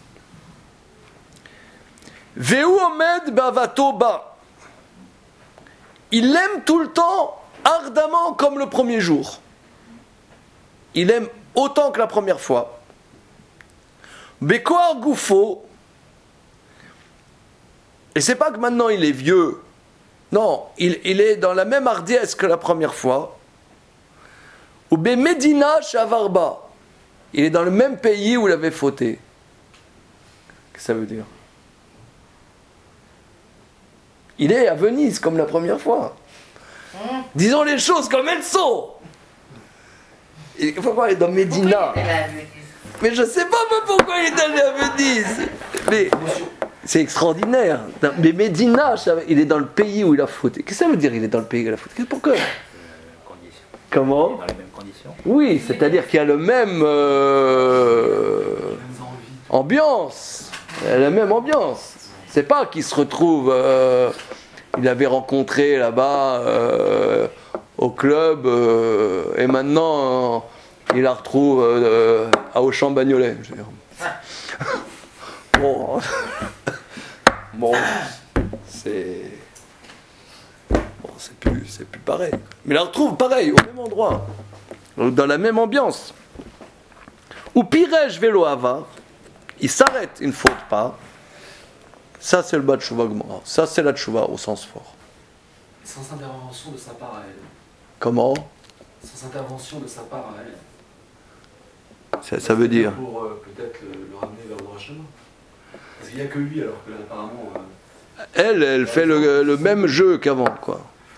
Veu omed bavato ba. Il l'aime tout le temps, ardemment comme le premier jour. Il aime autant que la première fois. Bekoar goufo. Et c'est pas que maintenant il est vieux. Non, il, il est dans la même hardiesse que la première fois. Ou be Medina shavarba. Il est dans le même pays où il avait fauté. Qu'est-ce que ça veut dire? Il est à Venise comme la première fois. Disons les choses comme elles sont. Il faut voir, il est dans Medina. Mais je sais pas pourquoi il est allé à Venise. Mais c'est extraordinaire. Mais Medina, il est dans le pays où il a fauté. Qu'est-ce que ça veut dire, il est dans le pays où il a fauté? Pourquoi? Comment? Dans les mêmes conditions. Oui, c'est-à-dire qu'il y a le même euh, ambiance. Il y a la même ambiance. C'est pas qu'il se retrouve. Euh, il avait rencontré là-bas euh, au club euh, et maintenant euh, il la retrouve euh, à Auchan-Bagnolet. Bon, bon, c'est. Bon, c'est plus, c'est plus pareil. Mais il la retrouve pareil, au même endroit, dans la même ambiance. Ou pirej vélo avar, il s'arrête, il ne faute pas. Ça, c'est le bas de Tchouva Gmora. Ça, c'est la Tchouva au sens fort. Sans intervention de sa part à elle. Comment? Sans intervention de sa part à elle. Ça, ça veut dire pour euh, peut-être le, le ramener vers le droit chemin. Parce qu'il n'y a que lui, alors que apparemment. Euh... Elle, elle fait le, le même jeu qu'avant, quoi.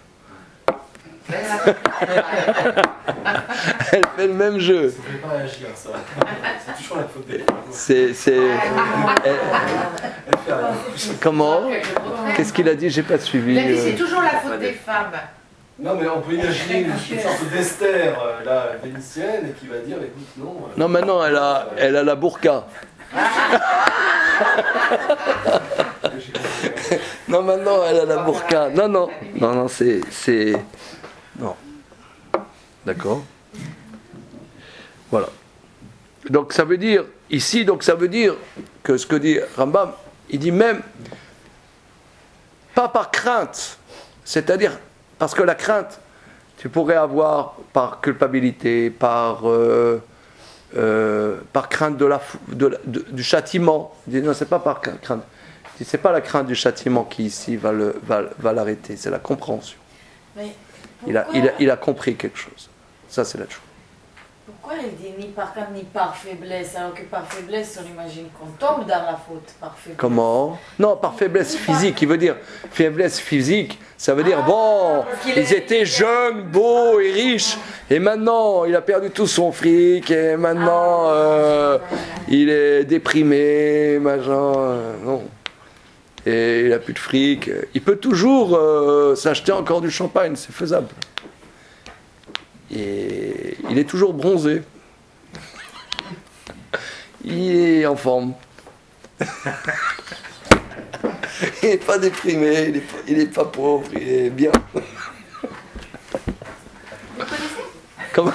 Elle fait le même jeu. Ça ne fait pas réagir, ça. C'est toujours la faute des femmes. C'est. c'est... Elle... Comment? Qu'est-ce qu'il a dit? J'ai pas suivi. Il a dit c'est toujours la faute des femmes. Non, mais on peut imaginer une sorte d'Esther, là, vénitienne, et qui va dire écoute, non. Euh... Non, maintenant, elle a, elle a la burqa. Non, maintenant, elle a la burqa. Non, non, non, non, c'est. c'est... Non. D'accord. Voilà. Donc ça veut dire, ici, donc ça veut dire que ce que dit Rambam, il dit même, pas par crainte, c'est-à-dire, parce que la crainte, tu pourrais avoir par culpabilité, par, euh, euh, par crainte de la, de la, de, du châtiment. Il dit, non, c'est pas par crainte. Il dit, c'est pas la crainte du châtiment qui ici va, le, va, va l'arrêter, c'est la compréhension. Mais il, a, il, a, il a compris quelque chose. Ça, c'est la chose. Pourquoi il dit ni par crainte ni par faiblesse, alors que par faiblesse, on imagine qu'on tombe dans la faute, par faiblesse. Comment? Non, par faiblesse physique. Il veut dire, faiblesse physique, ça veut dire, ah, bon, ils étaient jeunes, beaux et riches, et maintenant, il a perdu tout son fric, et maintenant, ah, euh, il est déprimé, machin, euh, non. Et il n'a plus de fric. Il peut toujours euh, s'acheter encore du champagne, c'est faisable. Et il est toujours bronzé. Il est en forme. il n'est pas déprimé, il n'est pas, il est pas pauvre, il est bien. Vous connaissez? Comment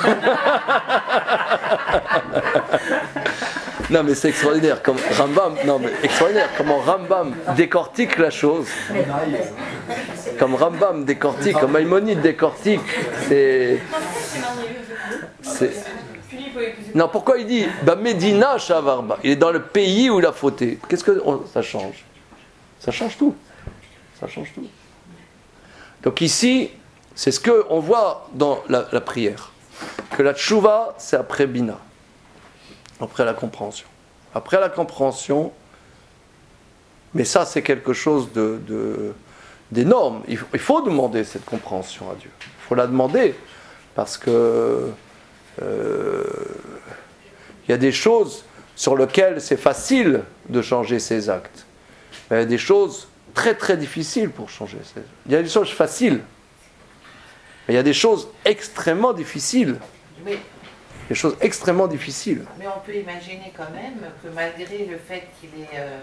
Non mais c'est extraordinaire, comme Rambam, non mais extraordinaire, comment Rambam décortique la chose, comme Rambam décortique, comme Maïmonide décortique, c'est... c'est... Non, pourquoi il dit bah, Medina Shavarba, il est dans le pays où il a fauté. Qu'est-ce que on, ça change? Ça change tout. Ça change tout. Donc ici, c'est ce qu'on voit dans la, la prière. Que la tchouva, c'est après Bina. Après la compréhension. Après la compréhension, mais ça, c'est quelque chose de, de, d'énorme. Il faut, il faut demander cette compréhension à Dieu. Il faut la demander parce que euh, il y a des choses sur lesquelles c'est facile de changer ses actes. Il y a des choses très très difficiles pour changer ses actes. Il y a des choses faciles. Mais il y a des choses extrêmement difficiles. Mais, Des choses extrêmement difficiles. mais on peut imaginer quand même que malgré le fait qu'il ait euh,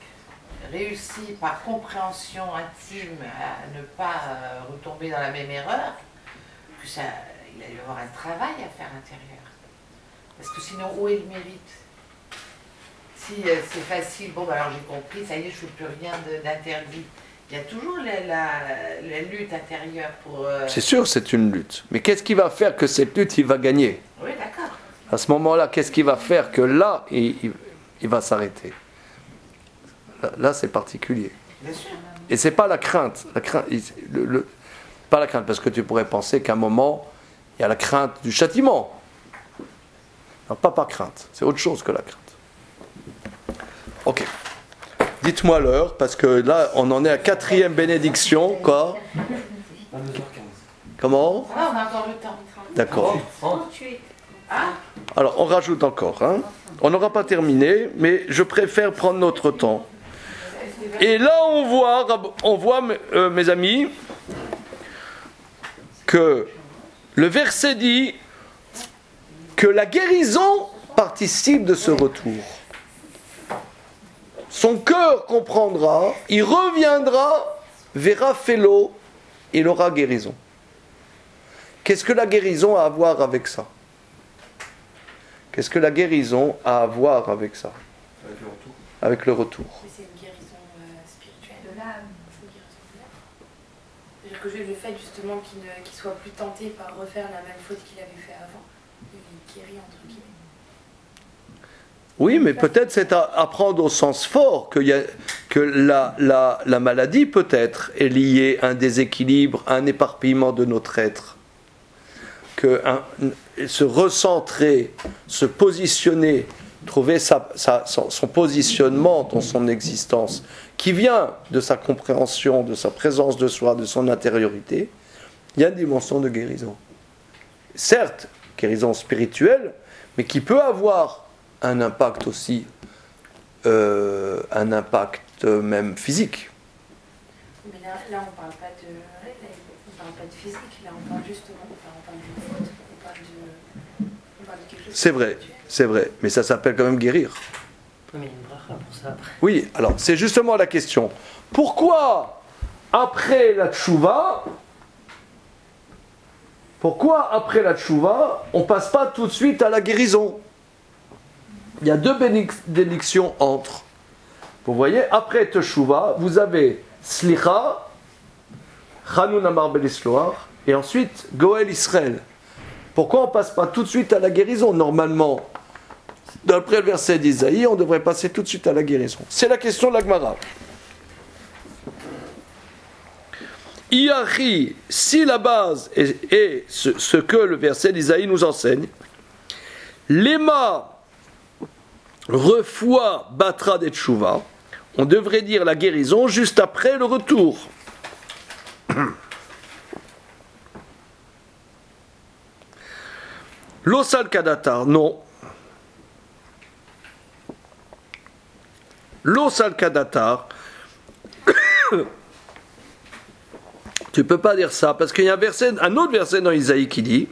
réussi par compréhension intime à ne pas euh, retomber dans la même erreur, que ça, il a dû avoir un travail à faire intérieur. Parce que sinon, où est le mérite? Si euh, c'est facile, bon, bah, alors j'ai compris, ça y est, je ne fais plus rien de- d'interdit. Il y a toujours la, la, la lutte intérieure pour... euh, C'est sûr, c'est une lutte. Mais qu'est-ce qui va faire que cette lutte, il va gagner? Oui, d'accord. À ce moment-là, qu'est-ce qui va faire que là, il, il- il va s'arrêter? Là, là, c'est particulier. Bien sûr. Et c'est pas la crainte. La crainte il- le- le- pas la crainte, parce que tu pourrais penser qu'à un moment, il y a la crainte du châtiment. Non, pas par crainte. C'est autre chose que la crainte. Ok. Dites-moi l'heure, parce que là, on en est à quatrième bénédiction, quoi. vingt-deux heures quinze. Comment? Ça va, on a encore le temps. D'accord. trente-huit. Ah, Alors, on rajoute encore. Hein. On n'aura pas terminé, mais je préfère prendre notre temps. Et là, on voit, on voit euh, mes amis, que le verset dit que la guérison participe de ce retour. Son cœur comprendra, il reviendra, verra Félo, il aura guérison. Qu'est-ce que la guérison a à voir avec ça? Qu'est-ce que la guérison a à voir avec ça? Avec le retour. Avec le retour. Mais c'est une guérison euh, spirituelle. De l'âme. C'est une guérison de l'âme. C'est-à-dire que le fait justement qu'il ne qu'il soit plus tenté par refaire la même faute qu'il avait fait avant, il guérit entre guillemets. Oui, mais peut-être c'est à, à prendre au sens fort que, y a, que la, la, la maladie peut-être est liée à un déséquilibre, à un éparpillement de notre être. Que un, se recentrer, se positionner, trouver sa, sa, son, son positionnement dans son existence, qui vient de sa compréhension, de sa présence de soi, de son intériorité, il y a une dimension de guérison. Certes, guérison spirituelle, mais qui peut avoir un impact aussi, euh, un impact même physique. Mais là, là on ne parle pas de, là, on parle pas de physique, là on parle justement, enfin, on parle d'une faute, on parle de, on parle de quelque chose. C'est vrai, c'est vrai, mais ça s'appelle quand même guérir. Mais il y a une bracha pour ça après. Oui, alors c'est justement la question. Pourquoi après la tchouva, pourquoi après la tchouva, on passe pas tout de suite à la guérison? Il y a deux bénédictions entre. Vous voyez, après tchouva, vous avez slicha, Chanun Amar Belisloar, et ensuite Goël Israël. Pourquoi on passe pas tout de suite à la guérison? Normalement, d'après le verset d'Isaïe, on devrait passer tout de suite à la guérison. C'est la question de la Gemara. Iachi, si la base est, est ce, ce que le verset d'Isaïe nous enseigne, Lema refoua batra des tchouva, on devrait dire la guérison juste après le retour. L'osal kadatar, non. L'osal kadatar, tu peux pas dire ça parce qu'il y a un verset, un autre verset dans Isaïe qui dit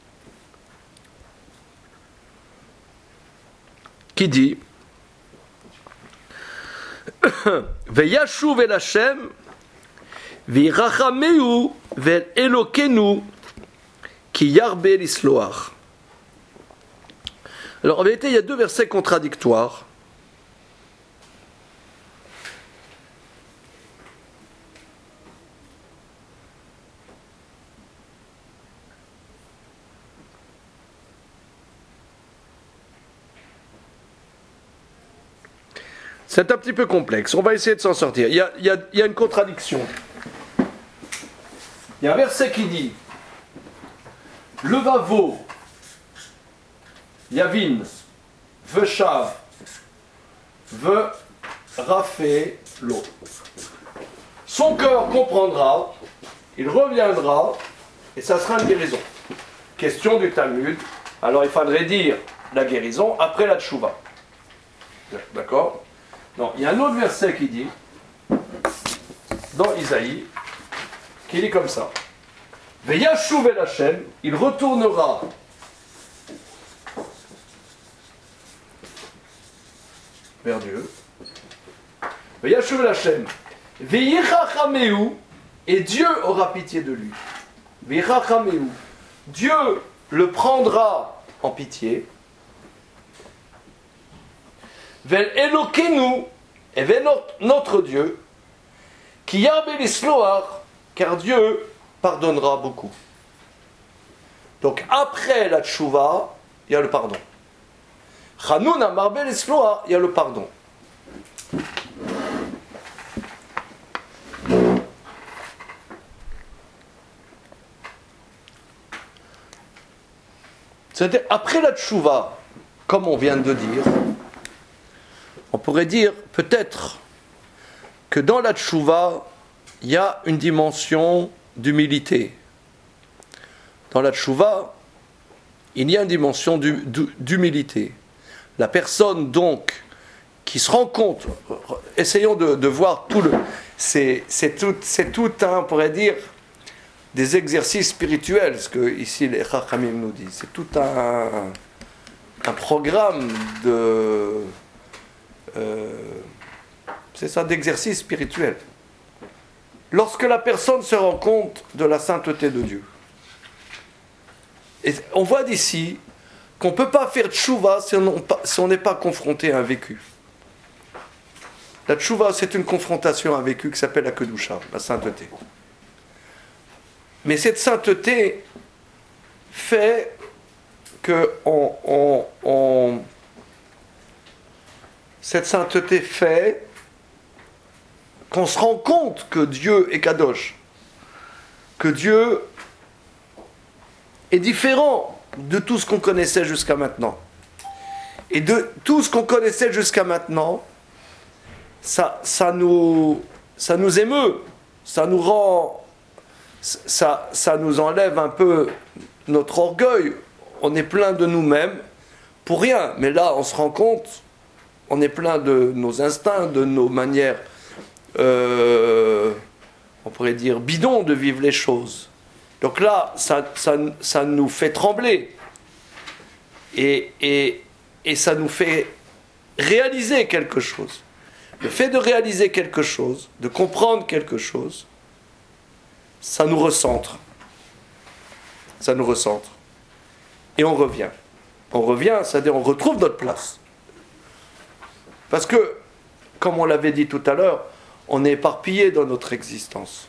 qui dit Veyashuv el Hashem, virachameu vel elokenu, ki yarbe l'isloach. Alors en vérité, il y a deux versets contradictoires. C'est un petit peu complexe. On va essayer de s'en sortir. Il y a, il y a, il y a une contradiction. Il y a un verset qui dit le vavo, Yavin, Veshav, Ve Rafé, l'eau. Son cœur comprendra, il reviendra, et ça sera une guérison. Question du Talmud. Alors il faudrait dire la guérison après la tchouva. D'accord ? Non, il y a un autre verset qui dit, dans Isaïe, qui dit comme ça. Veyashuv el Hashem, il retournera vers Dieu. Veyashuv el Hashem, veyirachameu, et Dieu aura pitié de lui. Veyirachameu, Dieu le prendra en pitié. Vel Elokenu, et vers notre Dieu, qui yarbe l'isloar, car Dieu pardonnera beaucoup. Donc après la tchouva, il y a le pardon. Chanouna marbe l'isloar, il y a le pardon. C'est-à-dire, après la tchouva, comme on vient de dire, on pourrait dire peut-être que dans la tchouva, il y a une dimension d'humilité. Dans la tchouva, il y a une dimension d'humilité. La personne donc qui se rend compte, essayons de, de voir tout le... C'est, c'est, tout, c'est tout un, on pourrait dire, des exercices spirituels, ce que ici les Chachamim nous disent. C'est tout un, un programme de... Euh, c'est ça, d'exercice spirituel. Lorsque la personne se rend compte de la sainteté de Dieu. Et on voit d'ici qu'on ne peut pas faire tchouva si on n'est pas confronté à un vécu. La tchouva, c'est une confrontation à un vécu qui s'appelle la kedusha, la sainteté. Mais cette sainteté fait que on, on, on Cette sainteté fait qu'on se rend compte que Dieu est Kadosh, que Dieu est différent de tout ce qu'on connaissait jusqu'à maintenant. Et de tout ce qu'on connaissait jusqu'à maintenant, ça, ça, nous, ça nous émeut, ça nous rend, ça, ça nous enlève un peu notre orgueil. On est plein de nous-mêmes pour rien, mais là on se rend compte. On est plein de nos instincts, de nos manières, euh, on pourrait dire, bidons de vivre les choses. Donc là, ça, ça, ça nous fait trembler. Et, et, et ça nous fait réaliser quelque chose. Le fait de réaliser quelque chose, de comprendre quelque chose, ça nous recentre. Ça nous recentre. Et on revient. On revient, c'est-à-dire on retrouve notre place. Parce que, comme on l'avait dit tout à l'heure, on est éparpillé dans notre existence.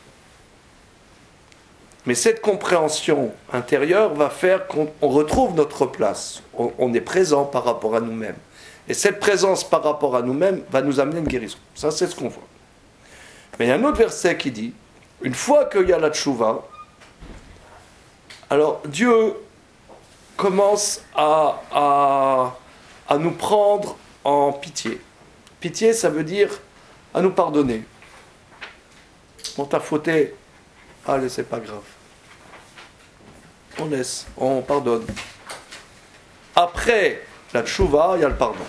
Mais cette compréhension intérieure va faire qu'on retrouve notre place. On, on est présent par rapport à nous-mêmes. Et cette présence par rapport à nous-mêmes va nous amener une guérison. Ça, c'est ce qu'on voit. Mais il y a un autre verset qui dit, une fois qu'il y a la tchouva, alors Dieu commence à, à, à nous prendre en pitié. Pitié, ça veut dire à nous pardonner. On t'a fauté, allez, c'est pas grave. On laisse, on pardonne. Après la tchouva, il y a le pardon.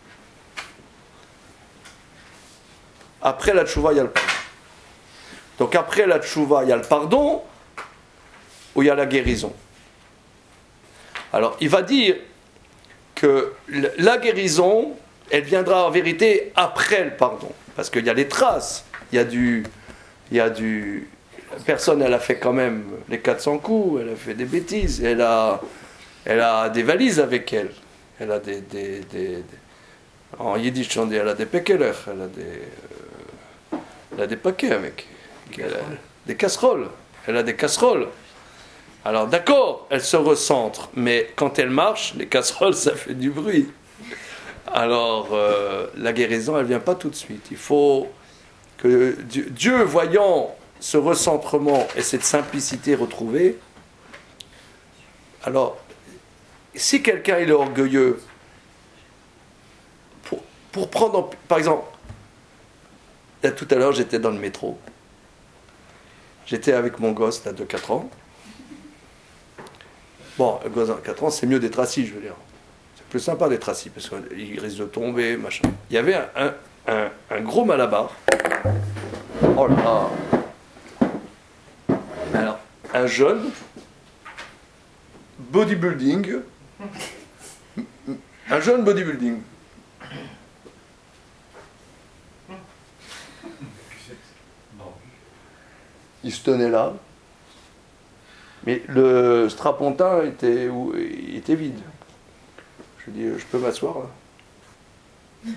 Après la tchouva, il y a le pardon. Donc après la tchouva, il y a le pardon, ou il y a la guérison. Alors, il va dire que la guérison, elle viendra en vérité après le pardon. parce qu'il y a les traces, il y a du... Il y a du... La personne, elle a fait quand même les quatre cents coups, elle a fait des bêtises, elle a, elle a des valises avec elle, elle a des... des, des, des en yiddish, on dit, elle a des pekeler, elle a des... Euh, elle a des paquets avec, elle a des casseroles, elle a des casseroles. Alors d'accord, elle se recentre, mais quand elle marche, les casseroles, ça fait du bruit. Alors, euh, la guérison, elle ne vient pas tout de suite. Il faut que Dieu, Dieu, voyant ce recentrement et cette simplicité retrouvée, alors, si quelqu'un est orgueilleux, pour, pour prendre, par exemple, là, tout à l'heure, j'étais dans le métro. J'étais avec mon gosse, là, de quatre ans. Bon, le gosse de quatre ans, c'est mieux d'être assis, je veux dire. C'est plus sympa d'être assis, parce qu'il risque de tomber, machin. Il y avait un, un, un, un gros malabar. Oh là là. Alors, un jeune, bodybuilding, un jeune bodybuilding. Il se tenait là. Mais le strapontin était, il était vide. Je lui dis, je peux m'asseoir là?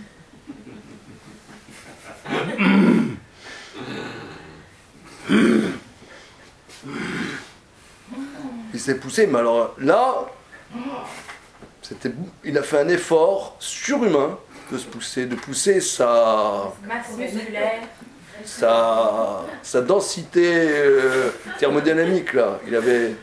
Il s'est poussé, mais alors là, c'était, il a fait un effort surhumain de se pousser, de pousser sa Masse musculaire. sa, sa densité euh, thermodynamique là. Il avait.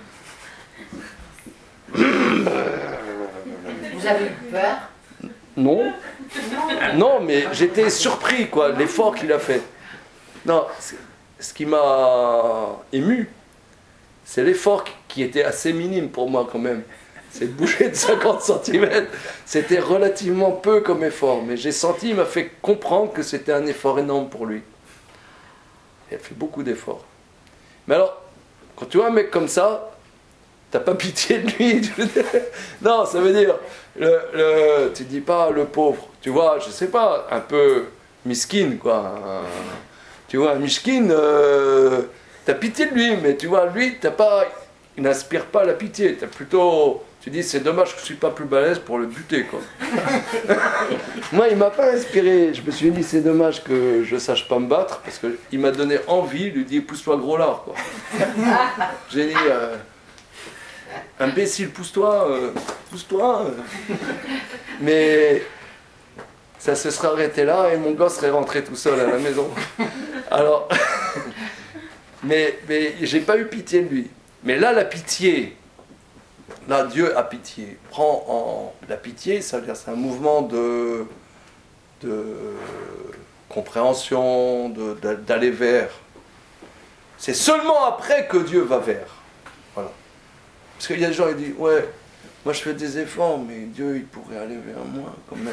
Vous avez eu peur? Non. Non, mais j'étais surpris quoi, l'effort qu'il a fait. Non, ce qui m'a ému, c'est l'effort qui était assez minime pour moi quand même. C'est de bouger de cinquante centimètres. C'était relativement peu comme effort, mais j'ai senti, il m'a fait comprendre que c'était un effort énorme pour lui. Il a fait beaucoup d'efforts. Mais alors, quand tu vois un mec comme ça, t'as pas pitié de lui. Non, ça veut dire, le, le, tu dis pas le pauvre, tu vois, je sais pas, un peu miskin, quoi. Un, tu vois, un miskin, euh, t'as pitié de lui, mais tu vois, lui, t'as pas, il n'inspire pas la pitié. T'as plutôt, tu dis, c'est dommage que je suis pas plus balèze pour le buter, quoi. Moi, il m'a pas inspiré. Je me suis dit, c'est dommage que je sache pas me battre, parce qu'il m'a donné envie. Il lui dit, pousse-toi gros lard, quoi. J'ai dit, euh, imbécile, pousse-toi, euh, pousse-toi. Euh. Mais ça se serait arrêté là et mon gosse serait rentré tout seul à la maison. Alors, mais, mais j'ai pas eu pitié de lui. Mais là, la pitié, là, Dieu a pitié. Prend en la pitié, ça veut dire c'est un mouvement de, de compréhension, de, de, d'aller vers. C'est seulement après que Dieu va vers. Voilà. Parce qu'il y a des gens qui disent, ouais, moi je fais des efforts, mais Dieu il pourrait aller vers moi quand même.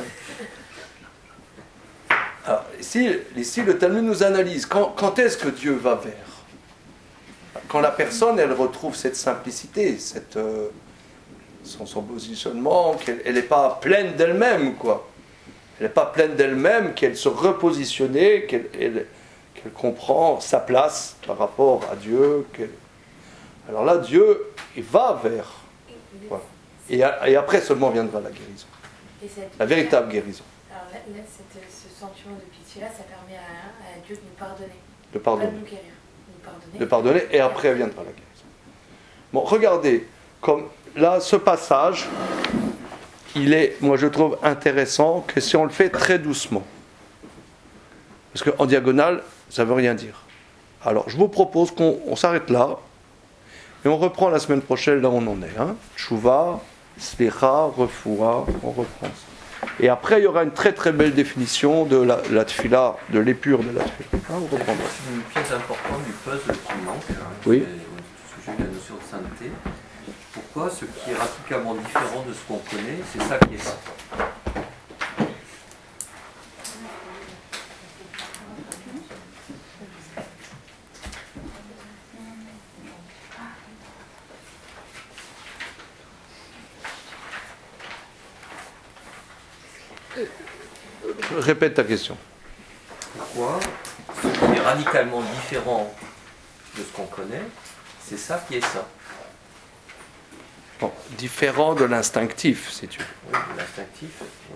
Alors, ici, ici le Talmud nous analyse. Quand, quand est-ce que Dieu va vers? Quand la personne, elle retrouve cette simplicité, cette, euh, son, son positionnement, qu'elle n'est pas pleine d'elle-même, quoi. Elle n'est pas pleine d'elle-même, qu'elle se repositionne, qu'elle, elle, qu'elle comprend sa place par rapport à Dieu. Qu'elle... Alors là, Dieu, il va vers. Voilà. Et, et après seulement viendra la guérison. La véritable guérison. Alors là, là cette, ce sentiment de pitié-là, ça permet à, à Dieu de nous pardonner. De pardonner. Pas de nous guérir. Nous pardonner. De pardonner, et après viendra la guérison. Bon, regardez, comme là, ce passage, il est, moi je trouve intéressant que si on le fait très doucement. Parce qu'en diagonale, ça ne veut rien dire. Alors, je vous propose qu'on on s'arrête là, et on reprend la semaine prochaine là où on en est. Hein. Tchouva, Slicha, Refoua, on reprend ça. Et après, il y aura une très très belle définition de la, la tfila, de l'épure de la tfila. Hein, on reprend ça. C'est une pièce importante du puzzle qui manque. Hein, Oui. C'est le sujet de la notion de sainteté. Pourquoi ce qui est radicalement différent de ce qu'on connaît, c'est ça qui est saint. Répète ta question. pourquoi ce qui est radicalement différent de ce qu'on connaît, c'est ça qui est ça. Bon, différent de l'instinctif, si tu veux. Oui, l'instinctif.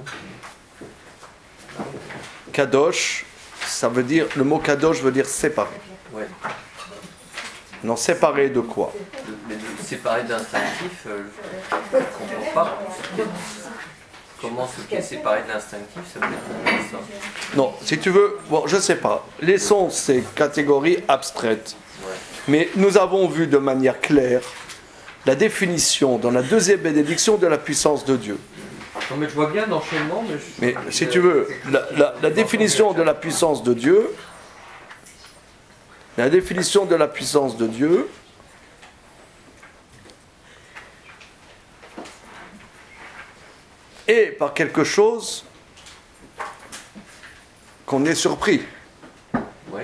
Oui. Kadosh, ça veut dire, le mot kadosh veut dire séparé. Ouais. Non, séparé de quoi? Mais de séparé d'instinctif, euh, je ne comprends pas. Comment ce qui est séparé de l'instinctif, ça veut dire ça? Non, si tu veux, bon, je sais pas. Laissons ces catégories abstraites. Ouais. Mais nous avons vu de manière claire la définition dans la deuxième bénédiction de la puissance de Dieu. Non, mais je vois bien l'enchaînement. Mais, je... mais si tu veux, la, la, la définition de la puissance de Dieu, la définition de la puissance de Dieu, est par quelque chose qu'on est surpris. Ouais.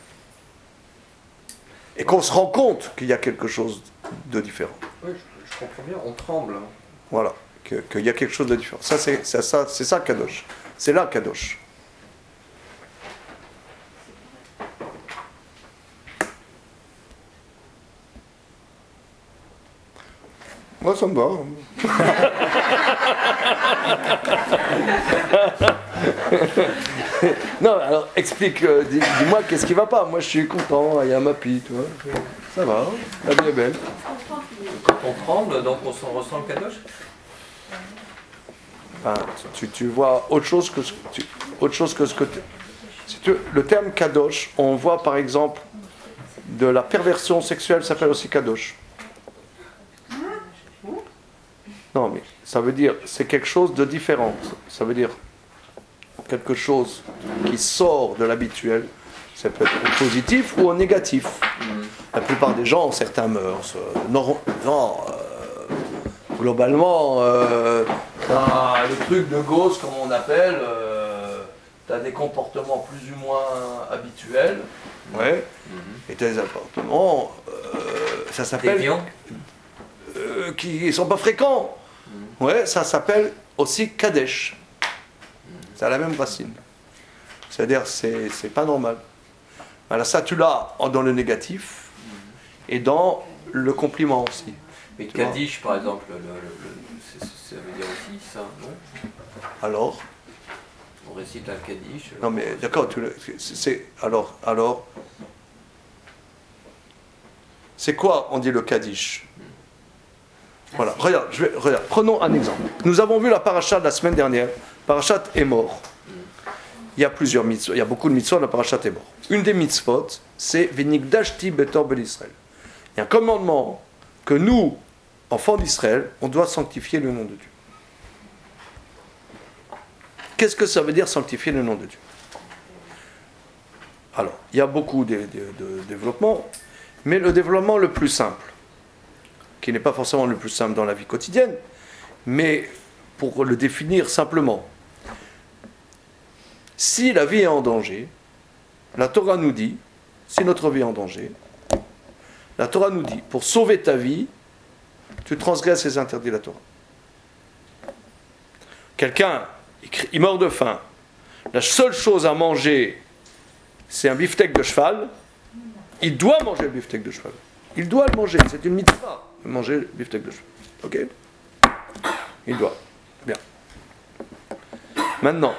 Et qu'on se rend compte qu'il y a quelque chose de différent. Oui, je, je comprends bien, on tremble. Voilà, qu'il que y a quelque chose de différent. Ça, c'est ça, ça, c'est ça, Kadosh. C'est là, Kadosh. Moi, ça me va. Non, alors explique, euh, dis, dis-moi qu'est-ce qui va pas. Moi, je suis content, il y a ma pie, tu vois. Ça va, la vie est belle. Quand on tremble, donc on s'en ressent le kadosh. Enfin, tu, tu vois autre chose que ce, tu, autre chose que ce que tu, si tu, le terme kadosh, on voit par exemple de la perversion sexuelle s'appelle aussi kadosh. Non, mais ça veut dire c'est quelque chose de différent. Ça veut dire quelque chose qui sort de l'habituel. Ça peut être positif ou en négatif. La plupart des gens ont certains mœurs. Euh, non, non euh, globalement, euh, t'as le truc de gauche, comme on appelle, euh, tu as des comportements plus ou moins habituels. Ouais. Mm-hmm. Et tu as des comportements, euh, ça s'appelle. Euh, qui ne sont pas fréquents. Mm-hmm. Ouais, ça s'appelle aussi Kadesh. Mm-hmm. C'est la même racine. C'est-à-dire, c'est, c'est pas normal. Alors ça, tu l'as dans le négatif et dans le compliment aussi. Mais Kaddish, par exemple, le, le, le, ça veut dire aussi ça, non? Alors on récite un Kaddish. Non mais d'accord, tu le, c'est, c'est, alors, alors, c'est quoi on dit le Kaddish? Voilà, regarde, je vais, regarde, prenons un exemple. Nous avons vu la paracha de la semaine dernière, parachat est mort. Il y a plusieurs mitzvot, il y a beaucoup de mitzvot dans la parachat est mort. Une des mitzvot, c'est V'nigdashti betor bel Israël. Il y a un commandement que nous, enfants d'Israël, on doit sanctifier le nom de Dieu. Qu'est-ce que ça veut dire sanctifier le nom de Dieu? Alors, il y a beaucoup de, de, de développement, mais le développement le plus simple, qui n'est pas forcément le plus simple dans la vie quotidienne, mais pour le définir simplement, si la vie est en danger, la Torah nous dit, si notre vie est en danger, la Torah nous dit, pour sauver ta vie, tu transgresses les interdits de la Torah. Quelqu'un, il meurt de faim, la seule chose à manger, c'est un beefsteak de cheval, il doit manger le beefsteak de cheval. Il doit le manger, c'est une mitzvah, manger le beefsteak de cheval. Ok? Il doit. Bien. Maintenant,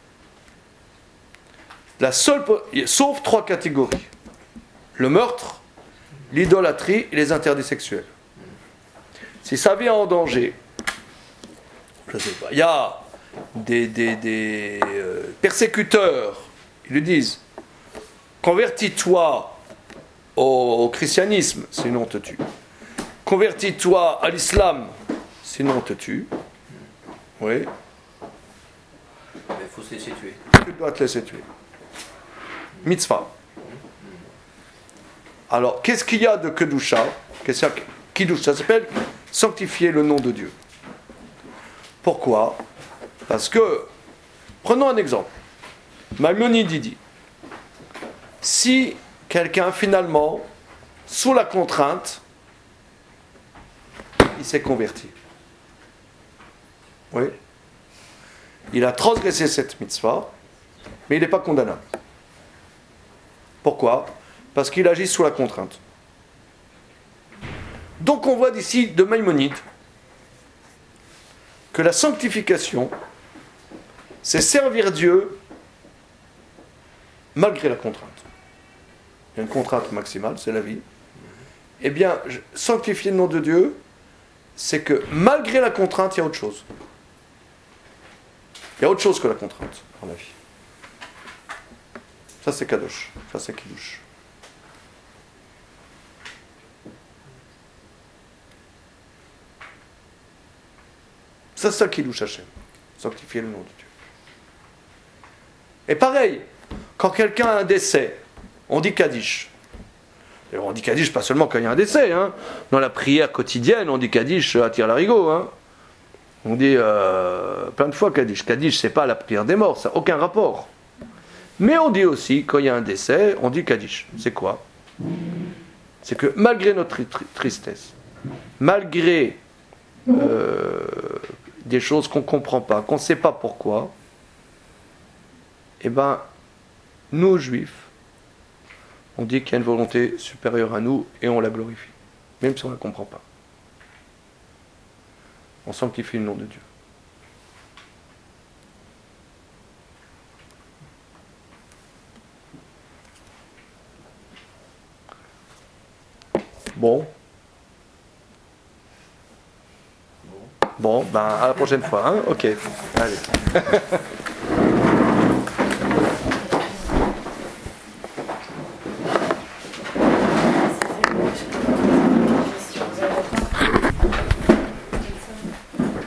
la seule, sauf trois catégories. Le meurtre, l'idolâtrie et les interdits sexuels. Si sa vie est en danger, je ne sais pas, il y a des, des, des euh, persécuteurs, ils lui disent, convertis-toi au, au christianisme, sinon on te tue. Convertis-toi à l'islam, sinon on te tue. Oui. Mais il faut se laisser tuer. Tu dois te laisser tuer. Mitzvah. Alors, qu'est-ce qu'il y a de Kedusha? Qu'est-ce qu'il y a Kiddush? Ça s'appelle sanctifier le nom de Dieu. Pourquoi? Parce que, prenons un exemple. Maïmonide dit, si quelqu'un finalement, sous la contrainte, il s'est converti. Oui. Il a transgressé cette mitzvah, mais il n'est pas condamnable. Pourquoi? Parce qu'il agit sous la contrainte. Donc on voit d'ici de Maïmonide que la sanctification, c'est servir Dieu malgré la contrainte. Il y a une contrainte maximale, c'est la vie. Eh bien, sanctifier le nom de Dieu, c'est que malgré la contrainte, il y a autre chose. Il y a autre chose que la contrainte dans la vie. Ça, c'est Kadosh. Ça, c'est Kiddush. Ça, c'est ça Kiddush Hashem. Sanctifier le nom de Dieu. Et pareil, quand quelqu'un a un décès, on dit Kaddish. Et on dit Kaddish pas seulement quand il y a un décès. Hein. Dans la prière quotidienne, on dit Kaddish à tire-larigot. Hein. On dit euh, plein de fois Kaddish. Kaddish, c'est pas la prière des morts, ça n'a aucun rapport. Mais on dit aussi, quand il y a un décès, on dit Kaddish. C'est quoi? C'est que malgré notre tri- tristesse, malgré euh, des choses qu'on ne comprend pas, qu'on ne sait pas pourquoi, eh bien, nous, Juifs, on dit qu'il y a une volonté supérieure à nous et on la glorifie, même si on ne la comprend pas. On sanctifie le nom de Dieu. Bon. Bon, ben à la prochaine fois, hein? Ok, allez.